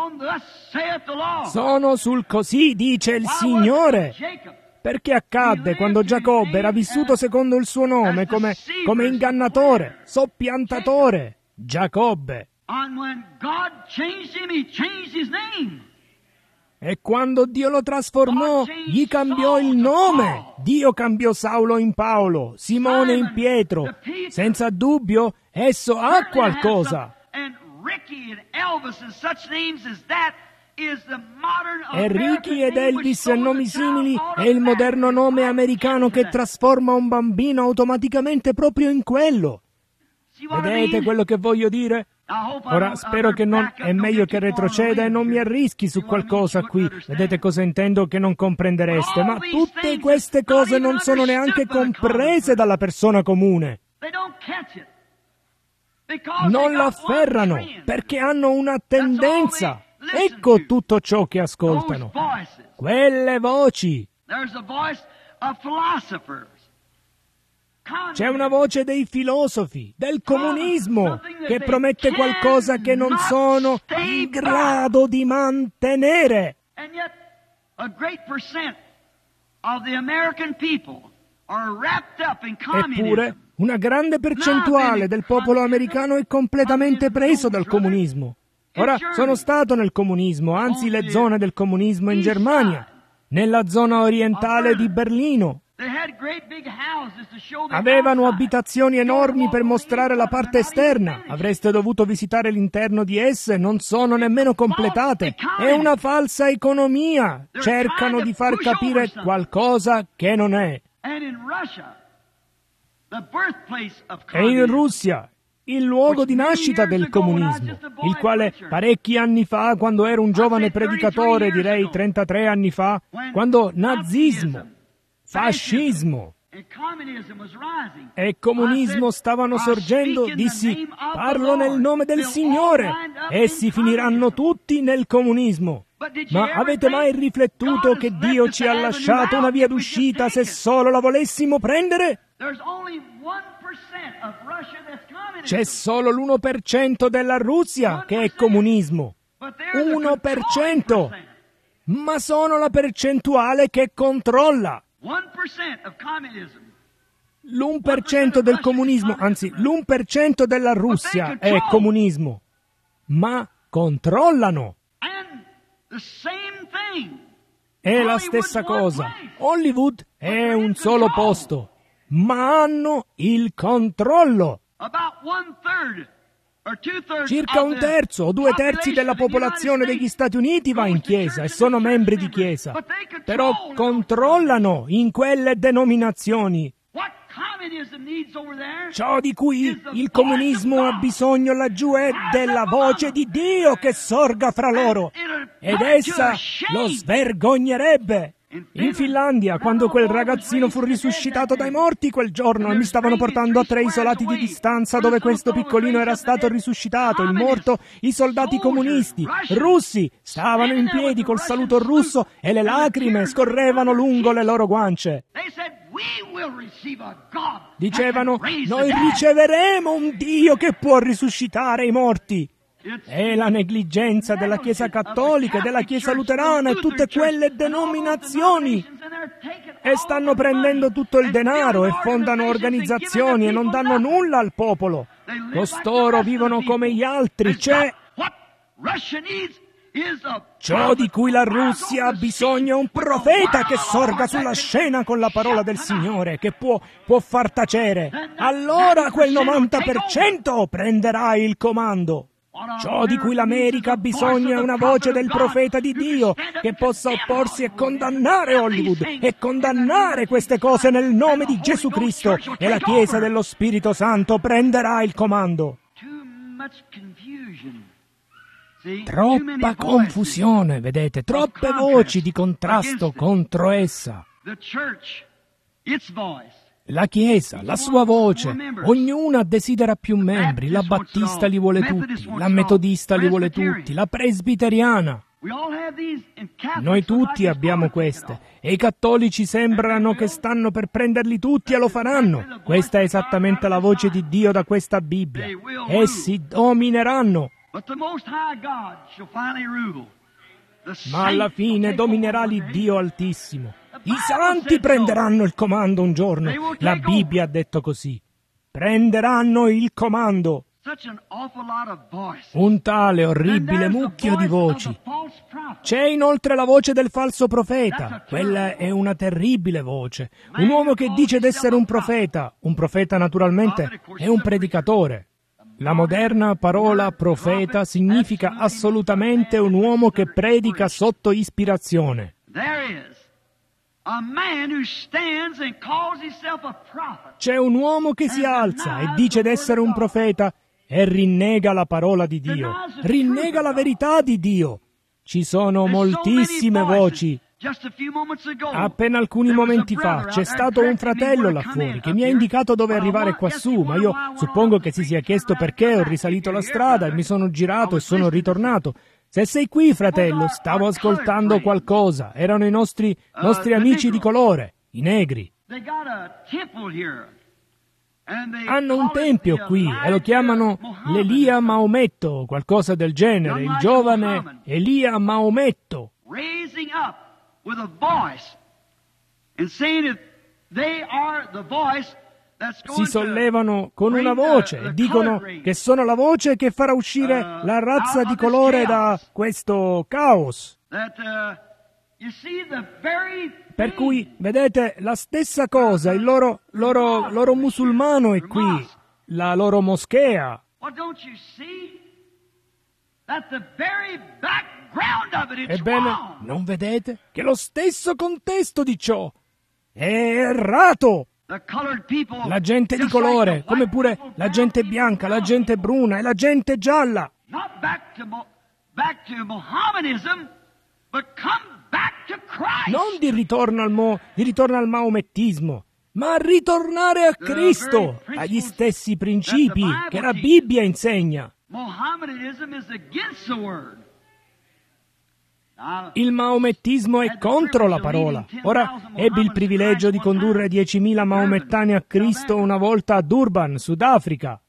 Speaker 1: Sono sul così dice il Signore. Perché accadde quando Giacobbe era vissuto secondo il suo nome come ingannatore, soppiantatore, Giacobbe. E quando Dio lo trasformò, gli cambiò il nome. Dio cambiò Saulo in Paolo, Simone in Pietro. Senza dubbio, esso ha qualcosa. E Ricky ed Elvis e nomi simili è il moderno nome americano che trasforma un bambino automaticamente proprio in quello. Vedete quello che voglio dire? Ora spero che non è meglio che retroceda e non mi arrischi su qualcosa qui. Vedete cosa intendo che non comprendereste? Ma tutte queste cose non sono neanche comprese dalla persona comune. Non la afferrano perché hanno una tendenza. Ecco tutto ciò che ascoltano. Quelle voci. C'è una voce dei filosofi, del comunismo, che promette qualcosa che non sono in grado di mantenere. Eppure, una grande percentuale del popolo americano è completamente preso dal comunismo. Ora, sono stato nel comunismo, anzi le zone del comunismo in Germania, nella zona orientale di Berlino. Avevano abitazioni enormi per mostrare la parte esterna. Avreste dovuto visitare l'interno di esse, non sono nemmeno completate. È una falsa economia. Cercano di far capire qualcosa che non è. E in Russia, il luogo di nascita del comunismo, il quale parecchi anni fa, quando ero un giovane predicatore, direi 33 anni fa, quando nazismo, fascismo e comunismo stavano sorgendo, dissi, parlo nel nome del Signore, essi finiranno tutti nel comunismo. Ma avete mai riflettuto che Dio ci ha lasciato una via d'uscita se solo la volessimo prendere? C'è solo l'1% della Russia che è comunismo. 1%! Ma sono la percentuale che controlla. L'1% del comunismo, anzi l'1% della Russia è comunismo. Ma controllano. È la stessa cosa. Hollywood è un solo posto, ma hanno il controllo. Circa un terzo o 2/3 della popolazione degli Stati Uniti va in chiesa e sono membri di chiesa, però controllano in quelle denominazioni. Ciò di cui il comunismo ha bisogno laggiù è della voce di Dio che sorga fra loro, ed essa lo svergognerebbe. In Finlandia, quando quel ragazzino fu risuscitato dai morti quel giorno e mi stavano portando a 3 isolati di distanza dove questo piccolino era stato risuscitato, il morto, i soldati comunisti, russi, stavano in piedi col saluto russo e le lacrime scorrevano lungo le loro guance. Dicevano, noi riceveremo un Dio che può risuscitare i morti. È la negligenza della Chiesa Cattolica, della Chiesa Luterana e tutte quelle denominazioni. E stanno prendendo tutto il denaro e fondano organizzazioni e non danno nulla al popolo. Costoro vivono come gli altri. C'è ciò di cui la Russia ha bisogno è un profeta che sorga sulla scena con la parola del Signore, che può far tacere. Allora quel 90% prenderà il comando. Ciò di cui l'America ha bisogno è una voce del profeta di Dio che possa opporsi e condannare Hollywood e condannare queste cose nel nome di Gesù Cristo, e la Chiesa dello Spirito Santo prenderà il comando. Troppa confusione, vedete, troppe voci di contrasto contro essa. La Chiesa, la sua voce, ognuna desidera più membri, la Battista li vuole tutti, la Metodista li vuole tutti, la Presbiteriana. Noi tutti abbiamo queste, e i cattolici sembrano che stanno per prenderli tutti e lo faranno. Questa è esattamente la voce di Dio da questa Bibbia. Essi domineranno. Ma alla fine dominerà l'Iddio Altissimo. I santi prenderanno il comando un giorno. La Bibbia ha detto così. Prenderanno il comando. Un tale orribile mucchio di voci. C'è inoltre la voce del falso profeta. Quella è una terribile voce. Un uomo che dice d'essere un profeta naturalmente è un predicatore. La moderna parola profeta significa assolutamente un uomo che predica sotto ispirazione. C'è un uomo che si alza e dice d'essere un profeta e rinnega la parola di Dio, rinnega la verità di Dio. Ci sono moltissime voci. Appena alcuni momenti fa c'è stato un fratello là fuori che mi ha indicato dove arrivare quassù, ma io suppongo che si sia chiesto perché ho risalito la strada e mi sono girato e sono ritornato. Se sei qui, fratello, stavo ascoltando qualcosa. Erano i nostri amici di colore, i negri. Hanno un tempio qui e lo chiamano l'Elia Maometto o qualcosa del genere, il giovane Elia Maometto. Si sollevano con una voce e dicono che sono la voce che farà uscire la razza di colore da questo caos. Per cui, vedete, la stessa cosa, il loro musulmano è qui, la loro moschea. Ebbene, non vedete che lo stesso contesto di ciò è errato? La gente di colore, come pure la gente bianca, la gente bruna e la gente gialla. Non di ritorno al maomettismo, ma a ritornare a Cristo, agli stessi principi che la Bibbia insegna. Il maomettismo è contro la parola. Ora, ebbi il privilegio di condurre 10.000 maomettani a Cristo una volta a Durban, Sudafrica.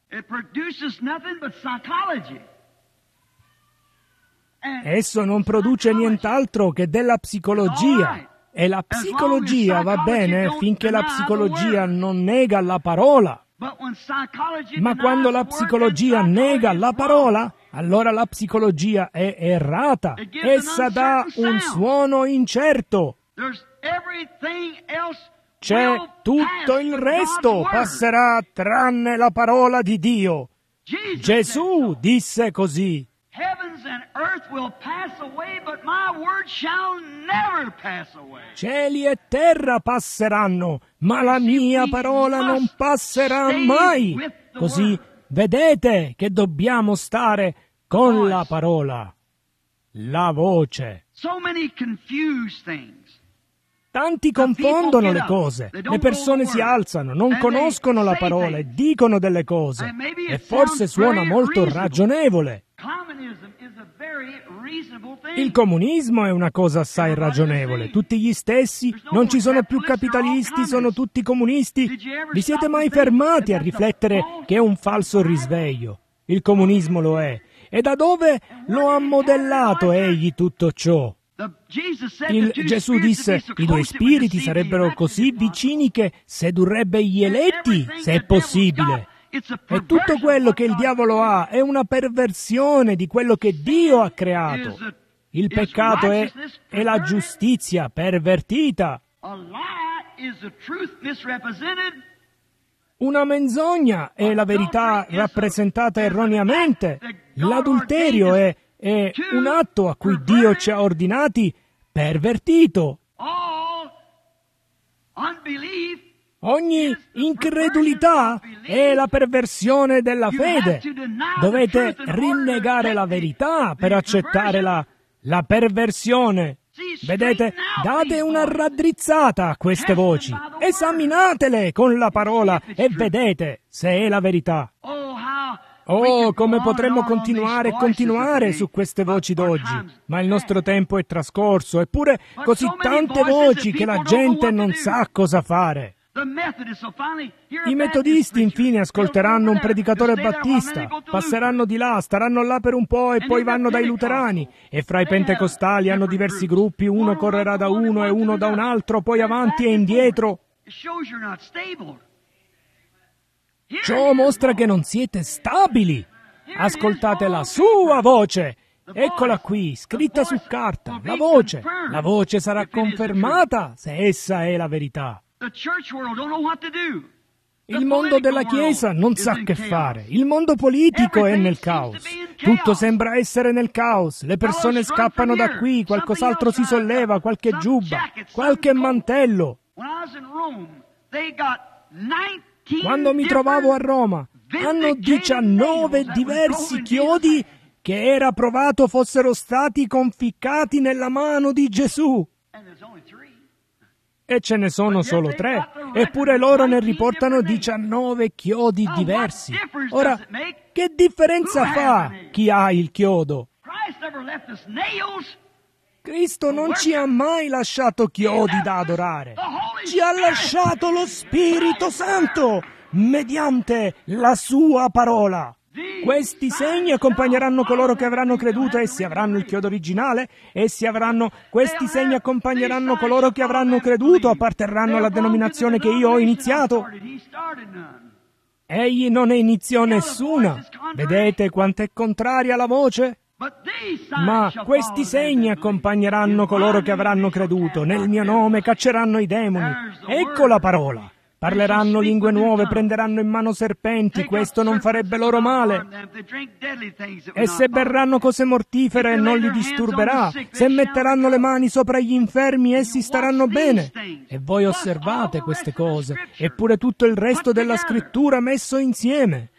Speaker 1: Esso non produce nient'altro che della psicologia. E la psicologia va bene finché la psicologia non nega la parola. Ma quando la psicologia nega la parola, allora la psicologia è errata. Essa dà un suono incerto. C'è tutto il resto passerà tranne la parola di Dio. Gesù disse così. Cieli e terra passeranno, ma la mia parola non passerà mai. Così vedete che dobbiamo stare con la parola, la voce. Tanti confondono le cose, le persone si alzano, non conoscono la parola e dicono delle cose, e forse suona molto ragionevole. Il comunismo è una cosa assai ragionevole, tutti gli stessi, non ci sono più capitalisti, sono tutti comunisti. Vi siete mai fermati a riflettere che è un falso risveglio? Il comunismo lo è. E da dove lo ha modellato egli tutto ciò? Gesù disse, i due spiriti sarebbero così vicini che sedurrebbe gli eletti, se è possibile. E tutto quello che il diavolo ha è una perversione di quello che Dio ha creato. Il peccato è la giustizia pervertita. Una menzogna è la verità rappresentata erroneamente. L'adulterio è un atto a cui Dio ci ha ordinati pervertito. Ogni incredulità è la perversione della fede. Dovete rinnegare la verità per accettare la perversione. Vedete, date una raddrizzata a queste voci, esaminatele con la parola e vedete se è la verità. Oh, come potremmo continuare e continuare su queste voci d'oggi, ma il nostro tempo è trascorso, eppure così tante voci che la gente non sa cosa fare. I metodisti infine ascolteranno un predicatore battista, passeranno di là, staranno là per un po' e poi vanno dai luterani, e fra i pentecostali hanno diversi gruppi, uno correrà da uno e uno da un altro, poi avanti e indietro. Ciò mostra che non siete stabili. Ascoltate la sua voce. Eccola qui, scritta su carta, la voce. La voce sarà confermata se essa è la verità. Il mondo della Chiesa non sa che fare. Il mondo politico è nel caos. Tutto sembra essere nel caos. Le persone scappano da qui, qualcos'altro si solleva, qualche giubba, qualche mantello. Quando mi trovavo a Roma, hanno 19 diversi chiodi che era provato fossero stati conficcati nella mano di Gesù. E ce ne sono solo 3, eppure loro ne riportano 19 chiodi diversi. Ora, che differenza fa chi ha il chiodo? Cristo non ci ha mai lasciato chiodi da adorare. Ci ha lasciato lo Spirito Santo mediante la sua parola. Questi segni accompagneranno coloro che avranno creduto. Essi avranno il chiodo originale. Questi segni accompagneranno coloro che avranno creduto, apparterranno alla denominazione che io ho iniziato. Egli non ne iniziò nessuna. Vedete quanto è contraria la voce? Ma questi segni accompagneranno coloro che avranno creduto. Nel mio nome cacceranno i demoni. Ecco la parola. Parleranno lingue nuove, prenderanno in mano serpenti, questo non farebbe loro male. E se berranno cose mortifere non li disturberà. Se metteranno le mani sopra gli infermi, essi staranno bene. E voi osservate queste cose, eppure tutto il resto della scrittura messo insieme.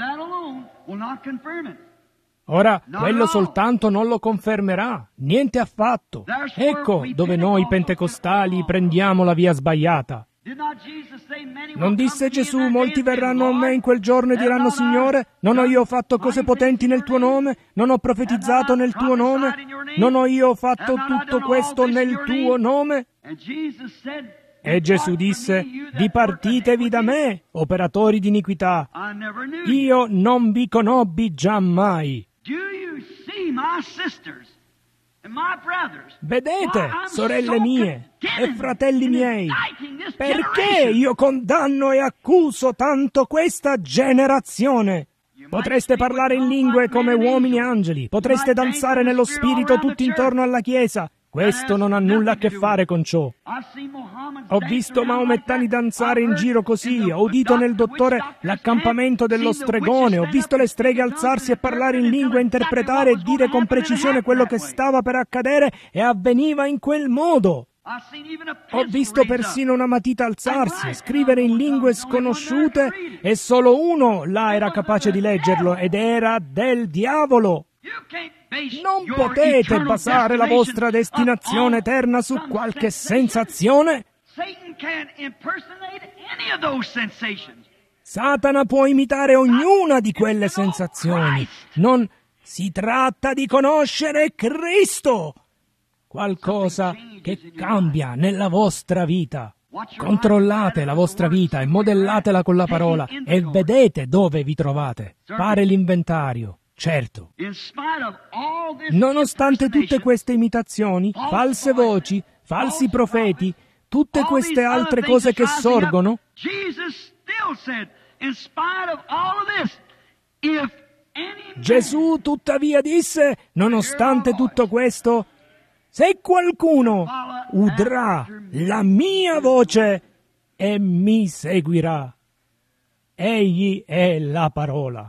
Speaker 1: Ora, quello soltanto non lo confermerà, niente affatto. Ecco dove noi pentecostali prendiamo la via sbagliata. Non disse Gesù, molti verranno a me in quel giorno e diranno, Signore, non ho io fatto cose potenti nel tuo nome? Non ho profetizzato nel tuo nome? Non ho io fatto tutto questo nel tuo nome? E Gesù disse, dipartitevi da me, operatori di iniquità. Io non vi conobbi giammai. Vedete, sorelle mie e fratelli miei, perché io condanno e accuso tanto questa generazione? Potreste parlare in lingue come uomini e angeli, potreste danzare nello spirito tutti intorno alla Chiesa. Questo non ha nulla a che fare con ciò. Ho visto maomettani danzare in giro così, ho udito nel dottore l'accampamento dello stregone, ho visto le streghe alzarsi e parlare in lingua, interpretare e dire con precisione quello che stava per accadere e avveniva in quel modo. Ho visto persino una matita alzarsi e scrivere in lingue sconosciute e solo uno là era capace di leggerlo ed era del diavolo. Non potete basare la vostra destinazione eterna su qualche sensazione. Satana può imitare ognuna di quelle sensazioni. Non si tratta di conoscere Cristo. Qualcosa che cambia nella vostra vita. Controllate la vostra vita e modellatela con la parola e vedete dove vi trovate. Fare l'inventario. Certo. Nonostante tutte queste imitazioni, false voci, falsi profeti, tutte queste altre cose che sorgono, Gesù tuttavia disse, nonostante tutto questo, se qualcuno udrà la mia voce e mi seguirà, egli è la parola.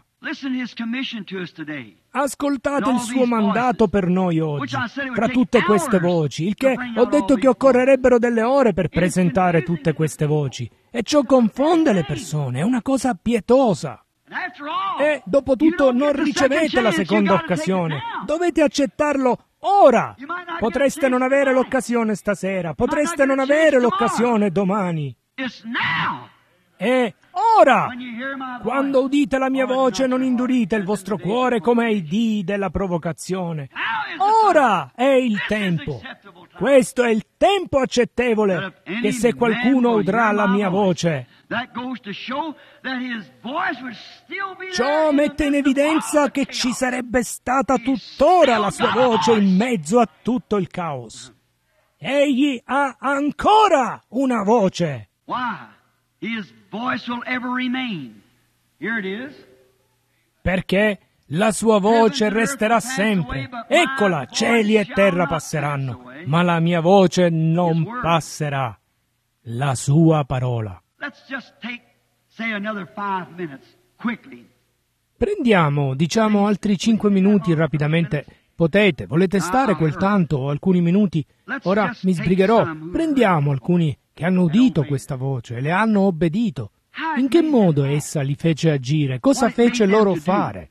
Speaker 1: Ascoltate il suo mandato per noi oggi, tra tutte queste voci, il che ho detto che occorrerebbero delle ore per presentare tutte queste voci, e ciò confonde le persone, è una cosa pietosa. E dopo tutto non ricevete la seconda occasione, dovete accettarlo ora. Potreste non avere l'occasione stasera, potreste non avere l'occasione domani. E ora, quando udite la mia voce, non indurite il vostro cuore come ai dì della provocazione. Ora è il tempo. Questo è il tempo accettevole, che se qualcuno udrà la mia voce. Ciò mette in evidenza che ci sarebbe stata tuttora la sua voce in mezzo a tutto il caos. Egli ha ancora una voce. Perché la sua voce resterà sempre. Eccola, cieli e terra passeranno, ma la mia voce non passerà. La sua parola. Prendiamo, diciamo, altri 5 minuti rapidamente. Potete, volete stare quel tanto o alcuni minuti? Ora mi sbrigherò. Prendiamo alcuni che hanno udito questa voce e le hanno obbedito. In che modo essa li fece agire? Cosa fece loro fare?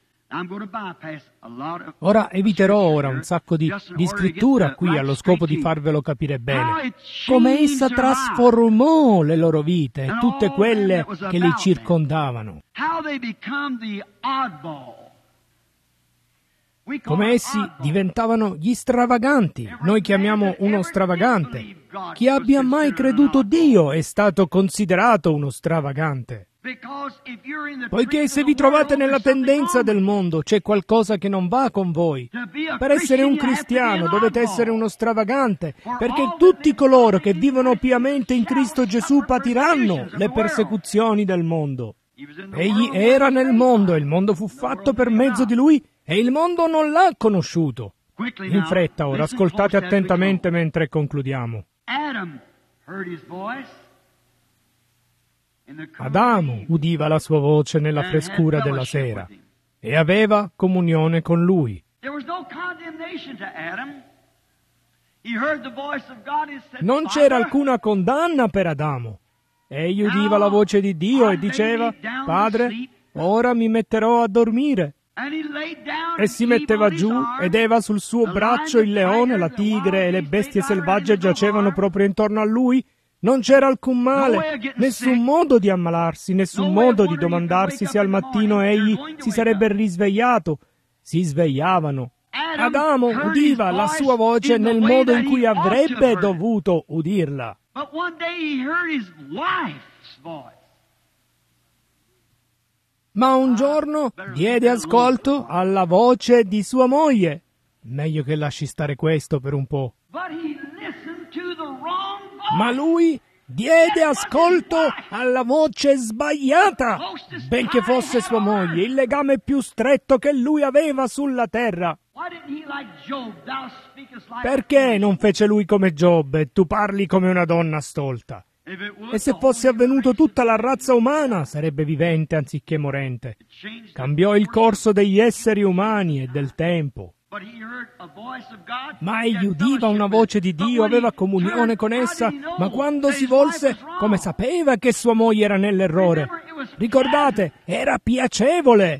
Speaker 1: Ora eviterò un sacco di scrittura qui allo scopo di farvelo capire bene. Come essa trasformò le loro vite e tutte quelle che li circondavano. Come essi diventavano gli stravaganti. Noi chiamiamo uno stravagante. Chi abbia mai creduto Dio è stato considerato uno stravagante. Poiché se vi trovate nella tendenza del mondo, c'è qualcosa che non va con voi. Per essere un cristiano dovete essere uno stravagante, perché tutti coloro che vivono piamente in Cristo Gesù patiranno le persecuzioni del mondo. Egli era nel mondo e il mondo fu fatto per mezzo di lui e il mondo non l'ha conosciuto. In fretta ora, ascoltate attentamente mentre concludiamo. Adamo udiva la sua voce nella frescura della sera e aveva comunione con lui. Non c'era alcuna condanna per Adamo. Egli udiva la voce di Dio e diceva: Padre, ora mi metterò a dormire. E si metteva giù ed Eva sul suo braccio il leone, la tigre e le bestie selvagge giacevano proprio intorno a lui. Non c'era alcun male, nessun modo di ammalarsi, nessun modo di domandarsi se al mattino egli si sarebbe risvegliato. Si svegliavano. Adamo udiva la sua voce nel modo in cui avrebbe dovuto udirla. Ma un giorno diede ascolto alla voce di sua moglie. Meglio che lasci stare questo per un po'. Ma lui diede ascolto alla voce sbagliata, benché fosse sua moglie, il legame più stretto che lui aveva sulla terra. Perché non fece lui come Giobbe? Tu parli come una donna stolta. E se fosse avvenuto, tutta la razza umana sarebbe vivente anziché morente. Cambiò il corso degli esseri umani e del tempo. Ma egli udiva una voce di Dio, aveva comunione con essa, ma quando si volse, come sapeva che sua moglie era nell'errore? Ricordate, era piacevole.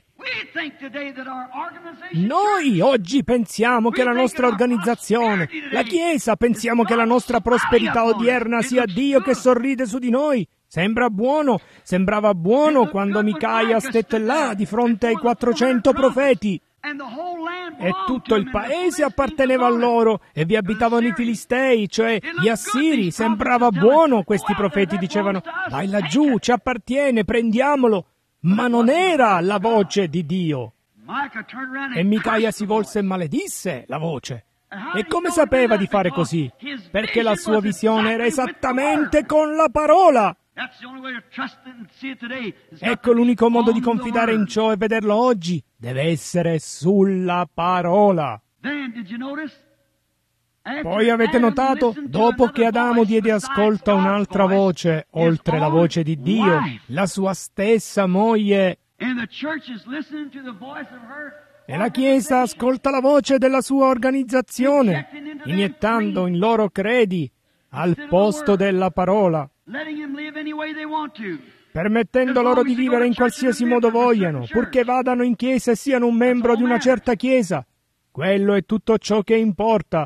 Speaker 1: Noi oggi pensiamo che la nostra organizzazione, la Chiesa, pensiamo che la nostra prosperità odierna sia Dio che sorride su di noi. Sembrava buono quando Micaia stette là di fronte ai 400 profeti. E tutto il paese apparteneva a loro e vi abitavano i Filistei, cioè gli Assiri. Sembrava buono, questi profeti dicevano: vai laggiù, ci appartiene, prendiamolo. Ma non era la voce di Dio. E Micaia si volse e maledisse la voce. E come sapeva di fare così? Perché la sua visione era esattamente con la parola. Ecco l'unico modo di confidare in ciò e vederlo oggi. Deve essere sulla parola. Poi avete notato, dopo che Adamo diede ascolto a un'altra voce, oltre la voce di Dio, la sua stessa moglie, e la Chiesa ascolta la voce della sua organizzazione, iniettando in loro credi al posto della parola, permettendo loro di vivere in qualsiasi modo vogliano, purché vadano in chiesa e siano un membro di una certa chiesa. Quello è tutto ciò che importa.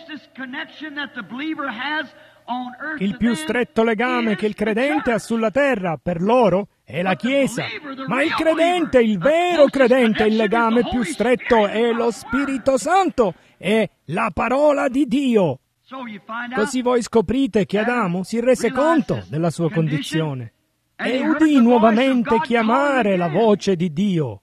Speaker 1: Il più stretto legame che il credente ha sulla terra, per loro, è la Chiesa. Ma il credente, il vero credente, il legame più stretto è lo Spirito Santo, è la parola di Dio. Così voi scoprite che Adamo si rese conto della sua condizione e udì nuovamente chiamare la voce di Dio.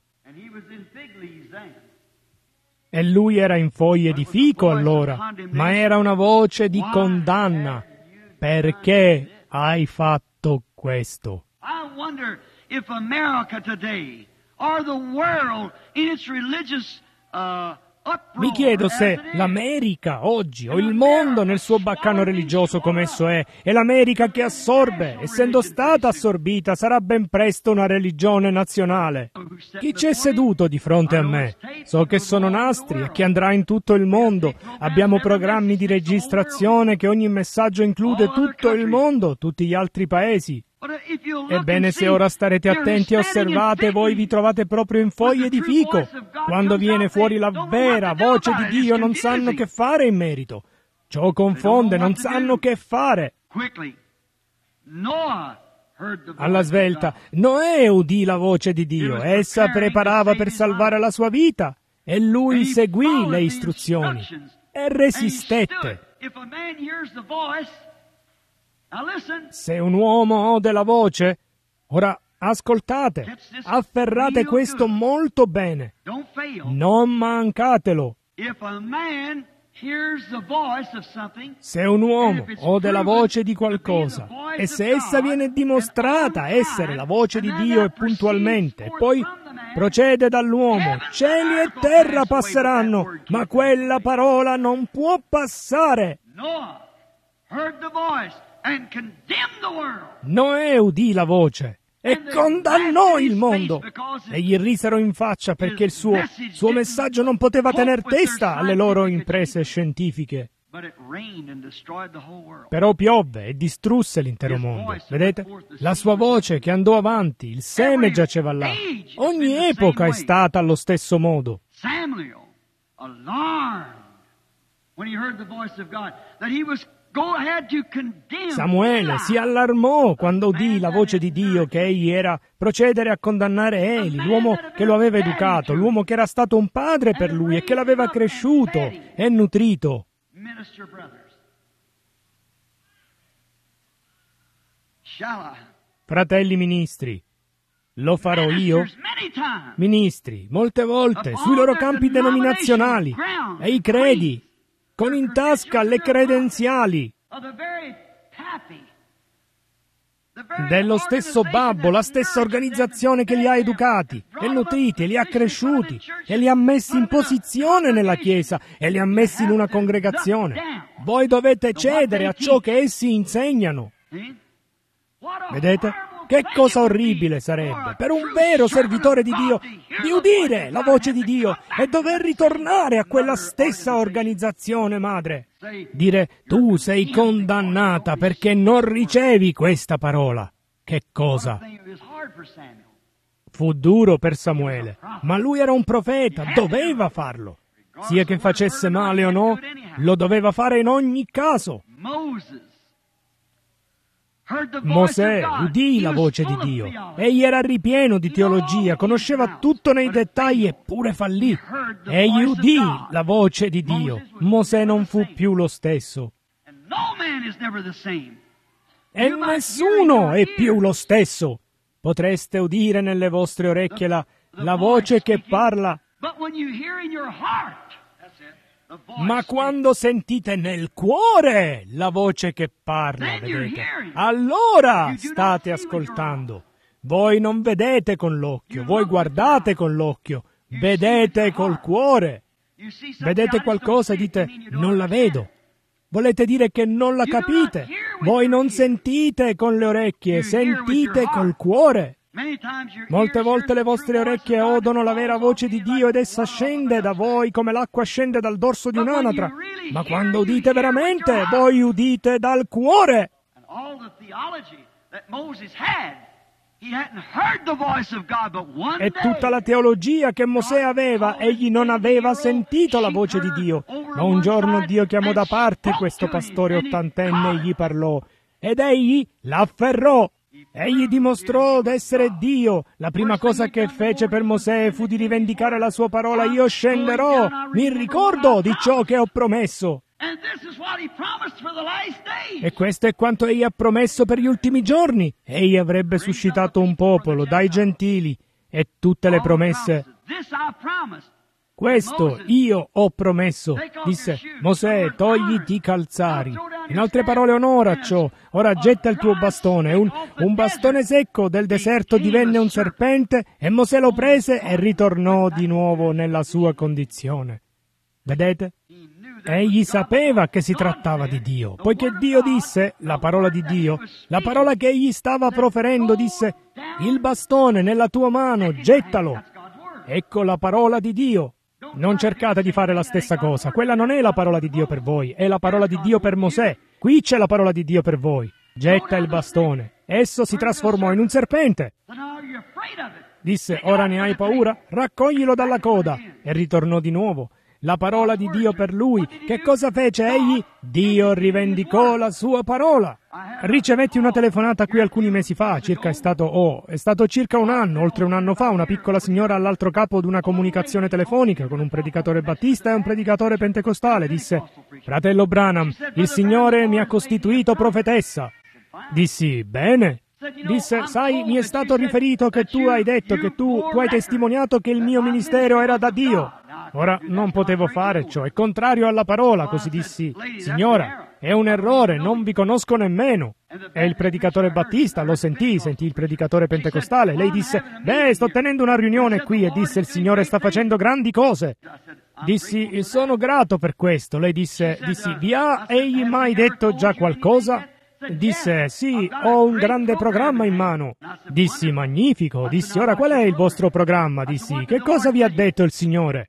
Speaker 1: E lui era in foglie di fico allora, ma era una voce di condanna. Perché hai fatto questo?
Speaker 2: I wonder if America today, or the world in its religious
Speaker 1: Mi chiedo se l'America oggi, o il mondo nel suo baccano religioso come esso è l'America che assorbe, essendo stata assorbita, sarà ben presto una religione nazionale. Chi c'è seduto di fronte a me? So che sono nastri e che andrà in tutto il mondo. Abbiamo programmi di registrazione che ogni messaggio include tutto il mondo, tutti gli altri paesi. Ebbene, se ora starete attenti e osservate, voi vi trovate proprio in foglie di fico. Quando viene fuori la vera voce di Dio, non sanno che fare in merito. Ciò confonde, non sanno che fare. Alla svelta, Noè udì la voce di Dio. Essa preparava per salvare la sua vita e lui seguì le istruzioni e resistette. Se un uomo ode la voce, ora ascoltate, afferrate questo molto bene, non mancatelo. Se un uomo ode la voce di qualcosa e se essa viene dimostrata essere la voce di Dio e puntualmente, e poi procede dall'uomo, cieli e terra passeranno, ma quella parola non può passare. Noè udì la voce e condannò il mondo e gli risero in faccia perché il suo messaggio non poteva tener testa alle loro imprese scientifiche. Però piovve e distrusse l'intero mondo. Vedete? La sua voce che andò avanti, il seme giaceva là. Ogni epoca è stata allo stesso modo. Samuele si allarmò quando udì la voce di Dio che egli era procedere a condannare Eli, l'uomo che lo aveva educato, l'uomo che era stato un padre per lui e che l'aveva cresciuto e nutrito. Fratelli ministri, lo farò io? Ministri, molte volte, sui loro campi denominazionali, e i credi, con in tasca le credenziali dello stesso babbo, la stessa organizzazione che li ha educati e nutriti e li ha cresciuti e li ha messi in posizione nella Chiesa e li ha messi in una congregazione. Voi dovete cedere a ciò che essi insegnano. Vedete? Che cosa orribile sarebbe per un vero servitore di Dio di udire la voce di Dio e dover ritornare a quella stessa organizzazione madre. Dire, tu sei condannata perché non ricevi questa parola. Che cosa? Fu duro per Samuele, ma lui era un profeta, doveva farlo. Sia che facesse male o no, lo doveva fare in ogni caso. Mosè udì la voce di Dio. Egli era ripieno di teologia, conosceva tutto nei dettagli, eppure fallì. Egli udì la voce di Dio. Mosè non fu più lo stesso. E nessuno è più lo stesso. Potreste udire nelle vostre orecchie la voce che parla, ma quando sentite nel cuore la voce che parla, vedete, allora state ascoltando. Voi non vedete con l'occhio, voi guardate con l'occhio, vedete col cuore. Vedete qualcosa e dite, non la vedo. Volete dire che non la capite. Voi non sentite con le orecchie, sentite col cuore. Molte volte le vostre orecchie odono la vera voce di Dio ed essa scende da voi come l'acqua scende dal dorso di un'anatra. Ma quando udite veramente, voi udite dal cuore. E tutta la teologia che Mosè aveva, egli non aveva sentito la voce di Dio. Ma un giorno Dio chiamò da parte questo pastore ottantenne e gli parlò. Ed egli l'afferrò. Egli dimostrò d'essere Dio. La prima cosa che fece per Mosè fu di rivendicare la sua parola. Io scenderò, mi ricordo di ciò che ho promesso. E questo è quanto egli ha promesso per gli ultimi giorni. Egli avrebbe suscitato un popolo dai gentili e tutte le promesse. Questo io ho promesso, disse Mosè, togliti i calzari. In altre parole, onora ciò. Ora getta il tuo bastone. Un bastone secco del deserto divenne un serpente e Mosè lo prese e ritornò di nuovo nella sua condizione. Vedete? Egli sapeva che si trattava di Dio, poiché Dio disse, la parola di Dio, la parola che egli stava proferendo disse, il bastone nella tua mano, gettalo. Ecco la parola di Dio. Non cercate di fare la stessa cosa. Quella non è la parola di Dio per voi, è la parola di Dio per Mosè. Qui c'è la parola di Dio per voi. Getta il bastone. Esso si trasformò in un serpente. Disse, ora ne hai paura? Raccoglilo dalla coda. E ritornò di nuovo. La parola di Dio per lui. Che cosa fece egli? Dio rivendicò la sua parola. Ricevetti una telefonata qui alcuni mesi fa, è stato circa un anno, oltre un anno fa, una piccola signora all'altro capo di una comunicazione telefonica con un predicatore battista e un predicatore pentecostale. Disse, fratello Branham, il Signore mi ha costituito profetessa. Dissi, bene. Disse, sai, mi è stato riferito che tu hai detto, che tu hai testimoniato che il mio ministero era da Dio. Ora, non potevo fare ciò, è contrario alla parola, così dissi, signora, è un errore, non vi conosco nemmeno. E il predicatore battista lo sentì il predicatore pentecostale. Lei disse, sto tenendo una riunione qui, e disse, il Signore sta facendo grandi cose. Dissi, sono grato per questo. Lei dissi, vi ha egli mai detto già qualcosa? Disse, sì, ho un grande programma in mano. Dissi, magnifico. Dissi, ora qual è il vostro programma? Dissi, che cosa vi ha detto il Signore?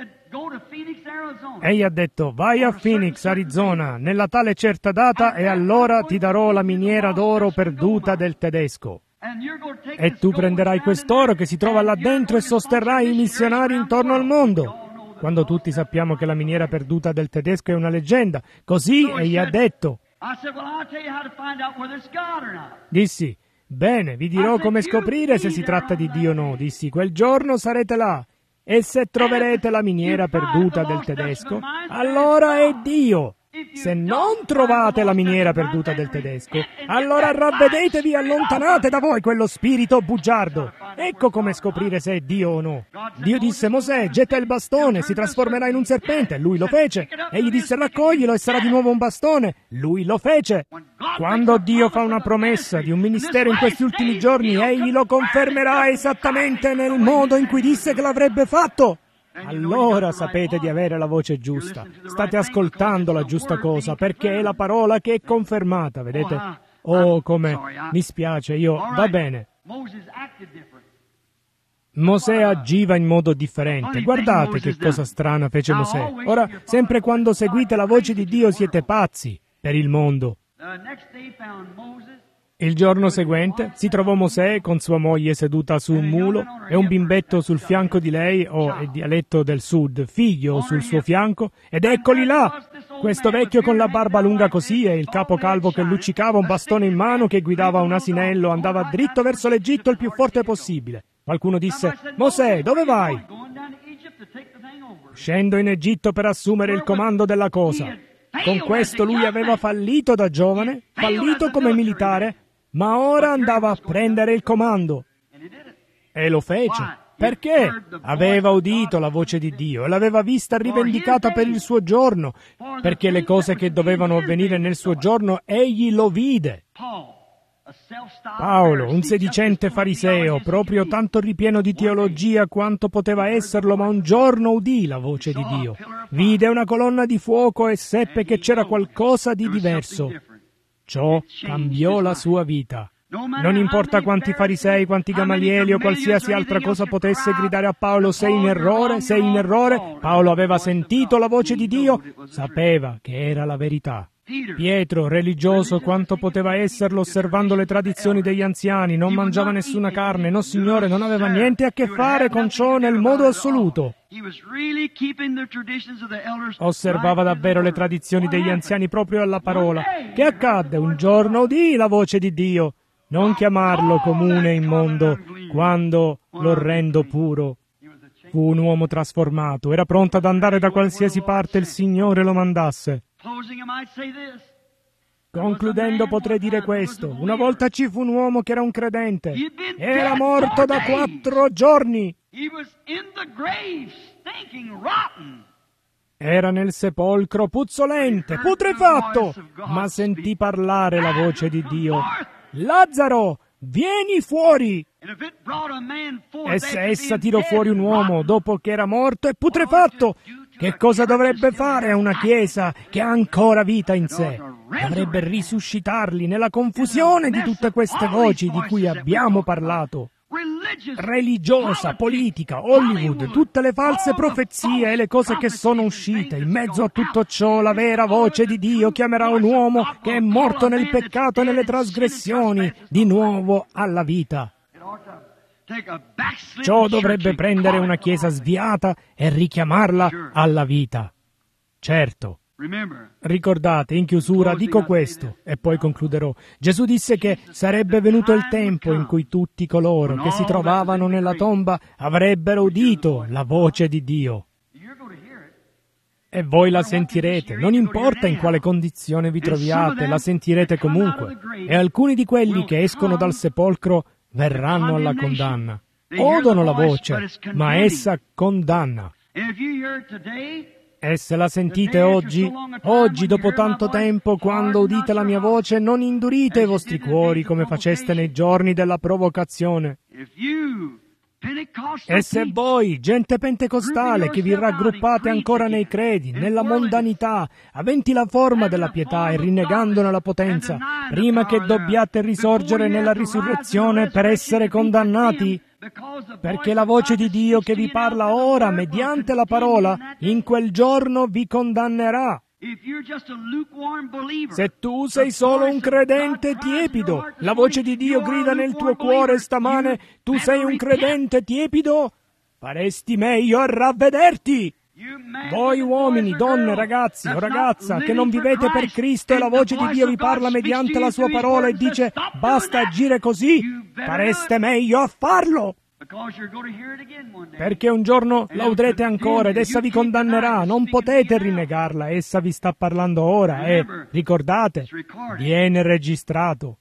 Speaker 1: Egli ha detto, vai a Phoenix, Arizona, nella tale certa data e allora ti darò la miniera d'oro perduta del tedesco. E tu prenderai quest'oro che si trova là dentro e sosterrai i missionari intorno al mondo. Quando tutti sappiamo che la miniera perduta del tedesco è una leggenda, così egli ha detto. Dissi, bene, vi dirò come scoprire se si tratta di Dio o no. Dissi, quel giorno sarete là, e se troverete la miniera perduta del tedesco, allora è Dio. Se non trovate la miniera perduta del tedesco, allora ravvedetevi e allontanate da voi quello spirito bugiardo. Ecco come scoprire se è Dio o no. Dio disse, Mosè, getta il bastone, si trasformerà in un serpente. Lui lo fece. Egli disse, raccoglilo e sarà di nuovo un bastone. Lui lo fece. Quando Dio fa una promessa di un ministero in questi ultimi giorni, egli lo confermerà esattamente nel modo in cui disse che l'avrebbe fatto. Allora sapete di avere la voce giusta. State ascoltando la giusta cosa, perché è la parola che è confermata, vedete? Oh, come mi spiace, va bene. Mosè agiva in modo differente. Guardate che cosa strana fece Mosè. Ora, sempre quando seguite la voce di Dio siete pazzi per il mondo. Il giorno seguente si trovò Mosè con sua moglie seduta su un mulo e un bimbetto sul fianco di lei, o il dialetto del sud, figlio sul suo fianco, ed eccoli là! Questo vecchio con la barba lunga così e il capo calvo che luccicava un bastone in mano, che guidava un asinello, andava dritto verso l'Egitto il più forte possibile. Qualcuno disse, Mosè, dove vai? Scendo in Egitto per assumere il comando della cosa. Con questo lui aveva fallito da giovane, fallito come militare, ma ora andava a prendere il comando. E lo fece. Perché? Aveva udito la voce di Dio e l'aveva vista rivendicata per il suo giorno, perché le cose che dovevano avvenire nel suo giorno egli lo vide. Paolo, un sedicente fariseo, proprio tanto ripieno di teologia quanto poteva esserlo, ma un giorno udì la voce di Dio. Vide una colonna di fuoco e seppe che c'era qualcosa di diverso. Ciò cambiò la sua vita. Non importa quanti farisei, quanti Gamalieli o qualsiasi altra cosa potesse gridare a Paolo, sei in errore, Paolo aveva sentito la voce di Dio, sapeva che era la verità. Pietro, religioso quanto poteva esserlo, osservando le tradizioni degli anziani, non mangiava nessuna carne, no signore, non aveva niente a che fare con ciò nel modo assoluto. Osservava davvero le tradizioni degli anziani proprio alla parola. Che accadde? Un giorno udì la voce di Dio. Non chiamarlo comune immondo, quando l'orrendo puro. Fu un uomo trasformato, era pronto ad andare da qualsiasi parte il Signore lo mandasse. Concludendo potrei dire questo. Una volta ci fu un uomo che era un credente. Era morto da 4 giorni. Era nel sepolcro puzzolente, putrefatto, ma sentì parlare la voce di Dio. Lazzaro, vieni fuori! E se essa tirò fuori un uomo dopo che era morto e putrefatto, che cosa dovrebbe fare a una chiesa che ha ancora vita in sé? Dovrebbe risuscitarli nella confusione di tutte queste voci di cui abbiamo parlato. Religiosa, politica, Hollywood, tutte le false profezie e le cose che sono uscite. In mezzo a tutto ciò, la vera voce di Dio chiamerà un uomo che è morto nel peccato e nelle trasgressioni di nuovo alla vita. Ciò dovrebbe prendere una chiesa sviata e richiamarla alla vita. Certo. Ricordate, in chiusura dico questo, e poi concluderò. Gesù disse che sarebbe venuto il tempo in cui tutti coloro che si trovavano nella tomba avrebbero udito la voce di Dio. E voi la sentirete, non importa in quale condizione vi troviate, la sentirete comunque. E alcuni di quelli che escono dal sepolcro verranno alla condanna. Odono la voce, ma essa condanna. E se la sentite oggi, dopo tanto tempo, quando udite la mia voce, non indurite i vostri cuori come faceste nei giorni della provocazione. E se voi, gente pentecostale, che vi raggruppate ancora nei credi, nella mondanità, aventi la forma della pietà e rinnegandone la potenza, prima che dobbiate risorgere nella risurrezione per essere condannati, perché la voce di Dio che vi parla ora mediante la parola, in quel giorno vi condannerà. Se tu sei solo un credente tiepido, la voce di Dio grida nel tuo cuore stamane, tu sei un credente tiepido, faresti meglio a ravvederti. Voi uomini, donne, ragazzi o ragazza che non vivete per Cristo e la voce di Dio vi parla mediante la sua parola e dice basta agire così, fareste meglio a farlo. Perché un giorno la udrete ancora ed essa vi condannerà, non potete rinnegarla, essa vi sta parlando ora e, ricordate, viene registrato.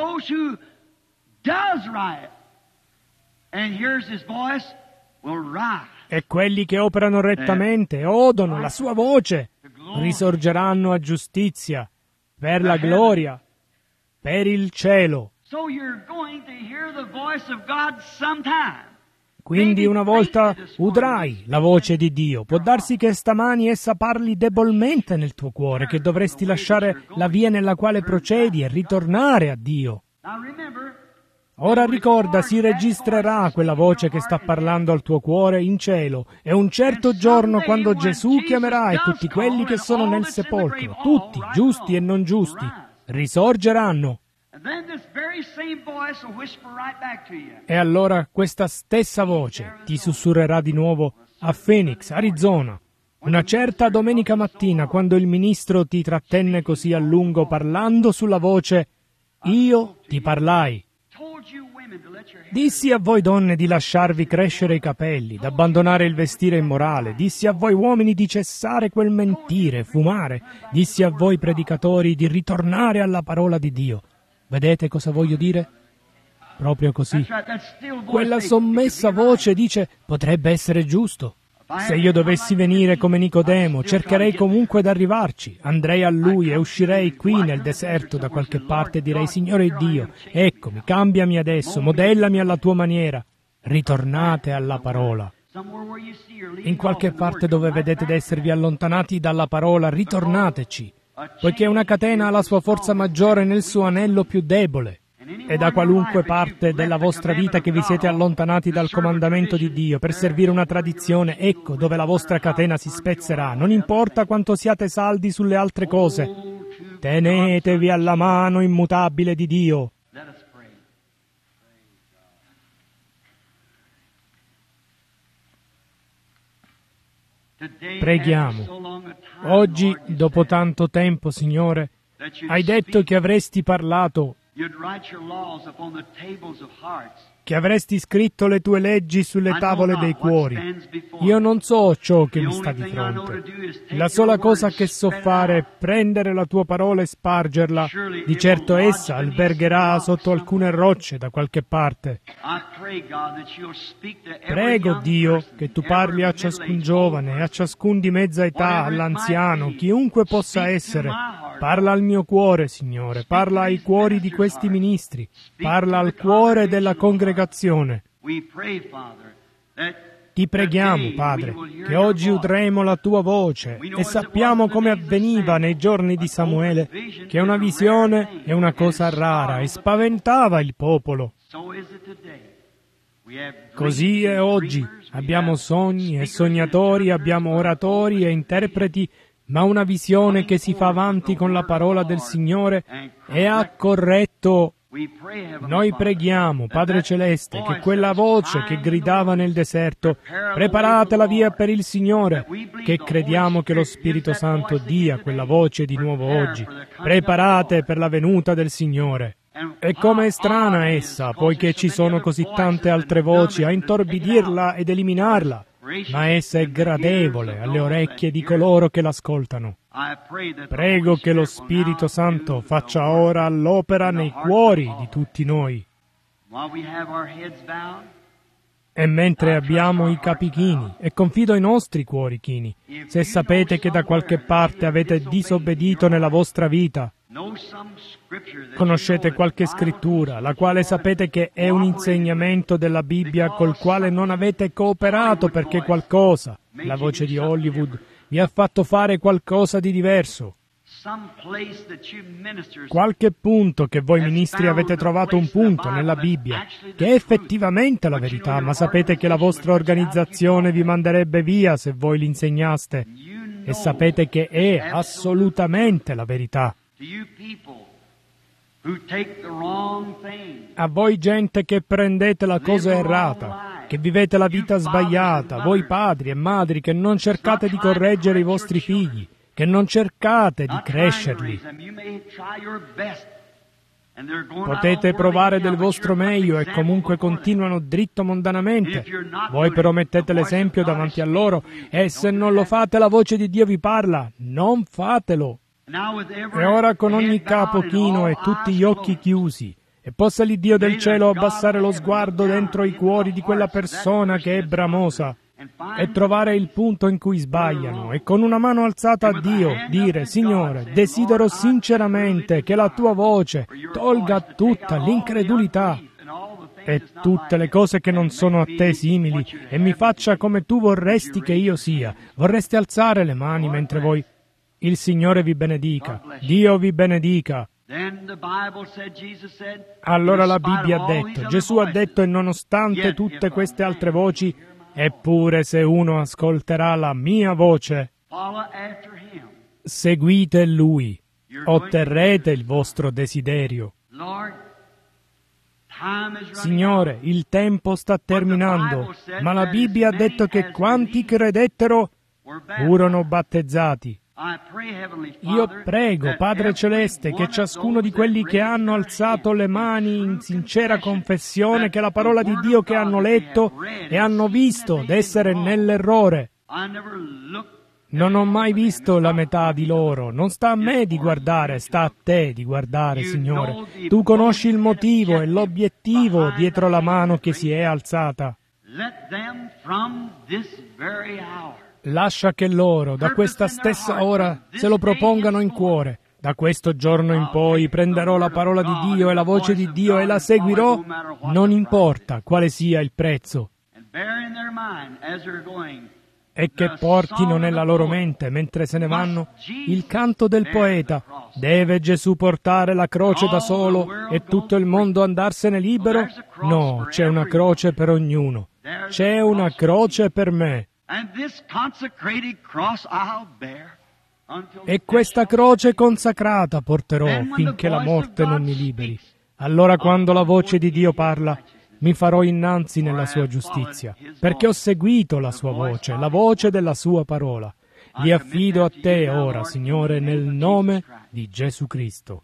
Speaker 1: E quelli che operano rettamente, odono la sua voce, risorgeranno a giustizia, per la gloria, per il cielo. Quindi una volta udrai la voce di Dio. Può darsi che stamani essa parli debolmente nel tuo cuore, che dovresti lasciare la via nella quale procedi e ritornare a Dio. Ora ricorda, si registrerà quella voce che sta parlando al tuo cuore in cielo, e un certo giorno, quando Gesù chiamerà e tutti quelli che sono nel sepolcro, tutti, giusti e non giusti, risorgeranno. E allora questa stessa voce ti sussurrerà di nuovo a Phoenix, Arizona, una certa domenica mattina, quando il ministro ti trattenne così a lungo parlando sulla voce «Io ti parlai». Dissi a voi donne di lasciarvi crescere i capelli, d'abbandonare il vestire immorale. Dissi a voi uomini di cessare quel mentire, fumare. Dissi a voi predicatori di ritornare alla parola di Dio. Vedete cosa voglio dire? Proprio così. Quella sommessa voce dice, potrebbe essere giusto. Se io dovessi venire come Nicodemo, cercherei comunque d'arrivarci. Andrei a lui e uscirei qui nel deserto da qualche parte e direi, Signore Dio, eccomi, cambiami adesso, modellami alla tua maniera. Ritornate alla parola. In qualche parte dove vedete d'esservi allontanati dalla parola, ritornateci. Poiché una catena ha la sua forza maggiore nel suo anello più debole. E da qualunque parte della vostra vita che vi siete allontanati dal comandamento di Dio per servire una tradizione, ecco dove la vostra catena si spezzerà, non importa quanto siate saldi sulle altre cose. Tenetevi alla mano immutabile di Dio. Preghiamo. Oggi, dopo tanto tempo, Signore, hai detto che avresti parlato, che avresti scritto le tue leggi sulle tavole dei cuori. Io non so ciò che mi sta di fronte. La sola cosa che so fare è prendere la tua parola e spargerla. Di certo essa albergherà sotto alcune rocce da qualche parte. Prego, Dio, che tu parli a ciascun giovane, a ciascun di mezza età, all'anziano, chiunque possa essere. Parla al mio cuore, Signore, parla ai cuori di questi ministri, parla al cuore della congregazione. Ti preghiamo, Padre, che oggi udremo la tua voce e sappiamo come avveniva nei giorni di Samuele, che una visione è una cosa rara e spaventava il popolo. Così è oggi. Abbiamo sogni e sognatori, abbiamo oratori e interpreti, ma una visione che si fa avanti con la parola del Signore e ha corretto. Noi preghiamo, Padre Celeste, che quella voce che gridava nel deserto, preparate la via per il Signore, che crediamo che lo Spirito Santo dia quella voce di nuovo oggi, preparate per la venuta del Signore. E come è strana essa, poiché ci sono così tante altre voci a intorbidirla ed eliminarla, ma essa è gradevole alle orecchie di coloro che l'ascoltano. Prego che lo Spirito Santo faccia ora l'opera nei cuori di tutti noi. E mentre abbiamo i capi chini, e confido i nostri cuori chini, se sapete che da qualche parte avete disobbedito nella vostra vita, conoscete qualche scrittura, la quale sapete che è un insegnamento della Bibbia col quale non avete cooperato perché qualcosa, la voce di Hollywood, vi ha fatto fare qualcosa di diverso. Qualche punto che voi ministri avete trovato un punto nella Bibbia, che è effettivamente la verità, ma sapete che la vostra organizzazione vi manderebbe via se voi l'insegnaste, e sapete che è assolutamente la verità. A voi gente che prendete la cosa errata, che vivete la vita sbagliata, voi padri e madri che non cercate di correggere i vostri figli, che non cercate di crescerli. Potete provare del vostro meglio e comunque continuano dritto mondanamente. Voi però mettete l'esempio davanti a loro e se non lo fate la voce di Dio vi parla, non fatelo. E ora con ogni capo chino e tutti gli occhi chiusi, e possa l'Iddio del cielo abbassare lo sguardo dentro i cuori di quella persona che è bramosa e trovare il punto in cui sbagliano e con una mano alzata a Dio dire: Signore, desidero sinceramente che la tua voce tolga tutta l'incredulità e tutte le cose che non sono a te simili e mi faccia come tu vorresti che io sia. Vorreste alzare le mani mentre voi... Il Signore vi benedica, Dio vi benedica. Allora la Bibbia ha detto, Gesù ha detto, e nonostante tutte queste altre voci, eppure se uno ascolterà la mia voce, seguite Lui, otterrete il vostro desiderio. Signore, il tempo sta terminando, ma la Bibbia ha detto che quanti credettero furono battezzati. Io prego, Padre Celeste, che ciascuno di quelli che hanno alzato le mani in sincera confessione che la parola di Dio che hanno letto e hanno visto d'essere nell'errore. Non ho mai visto la metà di loro. Non sta a me di guardare, sta a te di guardare, Signore. Tu conosci il motivo e l'obiettivo dietro la mano che si è alzata. Lascia che loro, da questa stessa ora, se lo propongano in cuore. Da questo giorno in poi prenderò la parola di Dio e la voce di Dio e la seguirò, non importa quale sia il prezzo. E che portino nella loro mente, mentre se ne vanno, il canto del poeta. Deve Gesù portare la croce da solo e tutto il mondo andarsene libero? No, c'è una croce per ognuno. C'è una croce per me. E questa croce consacrata porterò finché la morte non mi liberi. Allora quando la voce di Dio parla, mi farò innanzi nella sua giustizia, perché ho seguito la sua voce, la voce della sua parola. Li affido a te ora, Signore, nel nome di Gesù Cristo.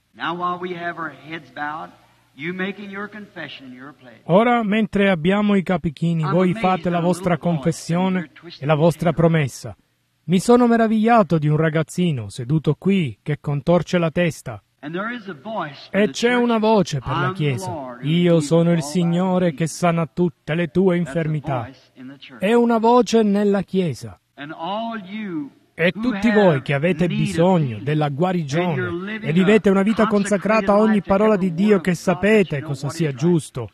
Speaker 1: Ora, mentre abbiamo i capi chini, voi fate la vostra confessione e la vostra promessa. Mi sono meravigliato di un ragazzino seduto qui che contorce la testa. E c'è una voce per la Chiesa. Io sono il Signore che sana tutte le tue infermità. È una voce nella Chiesa. E tutti voi che avete bisogno della guarigione e vivete una vita consacrata a ogni parola di Dio che sapete cosa sia giusto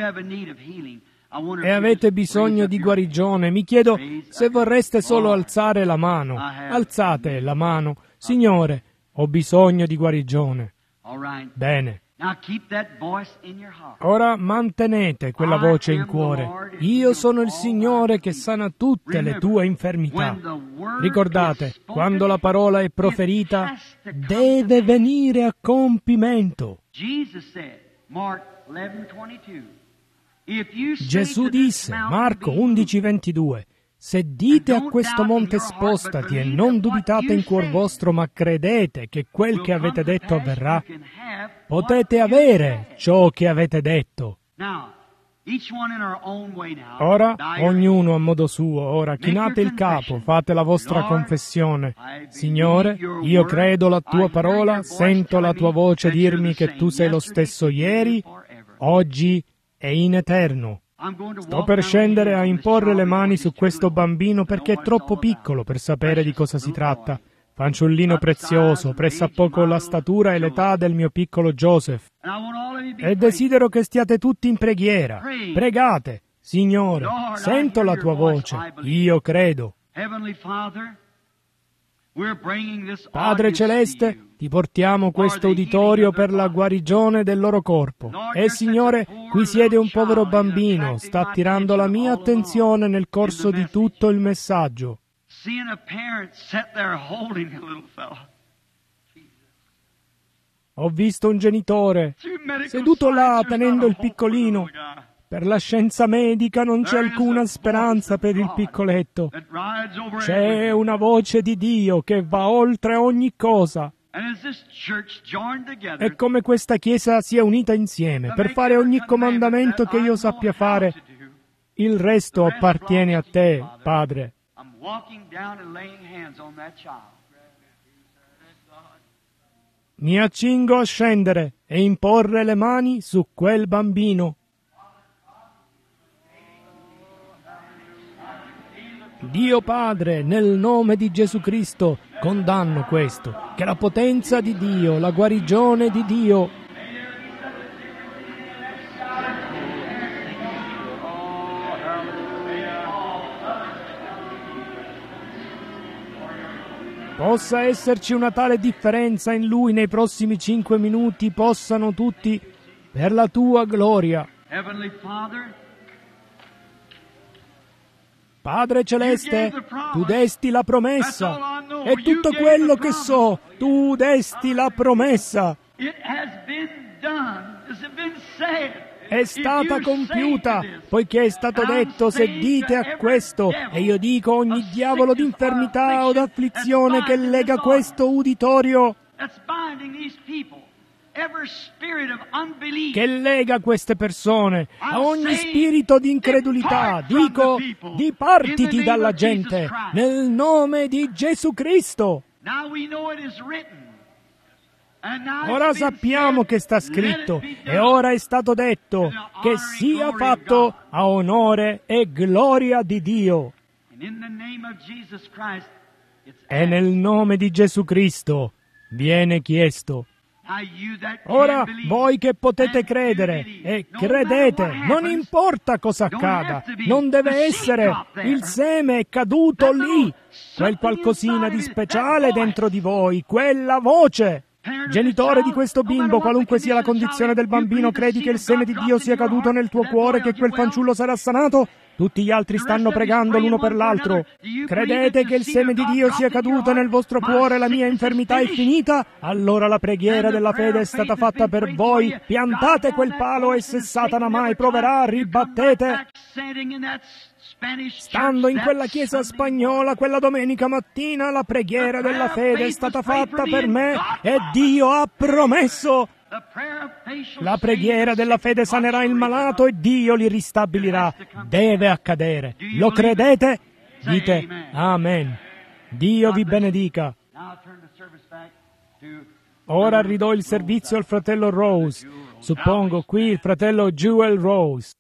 Speaker 1: e avete bisogno di guarigione, mi chiedo se vorreste solo alzare la mano. Alzate la mano. Signore, ho bisogno di guarigione. Bene. Ora mantenete quella voce in cuore. Io sono il Signore che sana tutte le tue infermità. Ricordate, quando la parola è proferita, deve venire a compimento. Gesù disse, Marco 11:22, se dite a questo monte spostati e non dubitate in cuor vostro, ma credete che quel che avete detto avverrà, potete avere ciò che avete detto. Ora, ognuno a modo suo, ora chinate il capo, fate la vostra confessione. Signore, io credo la tua parola, sento la tua voce dirmi che tu sei lo stesso ieri, oggi e in eterno. Sto per scendere a imporre le mani su questo bambino perché è troppo piccolo per sapere di cosa si tratta. Fanciullino prezioso, pressappoco la statura e l'età del mio piccolo Joseph. E desidero che stiate tutti in preghiera. Pregate. Signore, sento la tua voce. Io credo. Padre Celeste, ti portiamo questo uditorio per la guarigione del loro corpo. E Signore, qui siede un povero bambino, sta attirando la mia attenzione nel corso di tutto il messaggio. Ho visto un genitore seduto là tenendo il piccolino. Per la scienza medica non c'è alcuna speranza per il piccoletto. C'è una voce di Dio che va oltre ogni cosa. È come questa Chiesa sia unita insieme per fare ogni comandamento che io sappia fare. Il resto appartiene a te, Padre. Mi accingo a scendere e imporre le mani su quel bambino. Dio Padre, nel nome di Gesù Cristo, condanno questo, che la potenza di Dio, la guarigione di Dio possa esserci una tale differenza in lui nei prossimi 5 minuti, possano tutti, per la tua gloria. Padre Celeste, tu desti la promessa, è tutto quello che so, tu desti la promessa. È stata compiuta, poiché è stato detto, se dite a questo, e io dico ogni diavolo d'infermità o d'afflizione che lega questo uditorio, che lega queste persone a ogni spirito di incredulità, dico, dipartiti dalla gente, nel nome di Gesù Cristo. Ora sappiamo che sta scritto e ora è stato detto che sia fatto a onore e gloria di Dio. E nel nome di Gesù Cristo viene chiesto. Ora voi che potete credere e credete, non importa cosa accada, non deve essere, il seme è caduto lì, quel qualcosina di speciale dentro di voi, quella voce. Genitore di questo bimbo, qualunque sia la condizione del bambino, credi che il seme di Dio sia caduto nel tuo cuore, che quel fanciullo sarà sanato? Tutti gli altri stanno pregando l'uno per l'altro. Credete che il seme di Dio sia caduto nel vostro cuore, la mia infermità è finita? Allora la preghiera della fede è stata fatta per voi. Piantate quel palo e se Satana mai proverà, ribattete. Stando in quella chiesa spagnola quella domenica mattina, la preghiera della fede è stata fatta per me e Dio ha promesso. La preghiera della fede sanerà il malato e Dio li ristabilirà. Deve accadere. Lo credete? Dite Amen. Dio vi benedica. Ora ridò il servizio al fratello Rose. Suppongo qui il fratello Jewel Rose.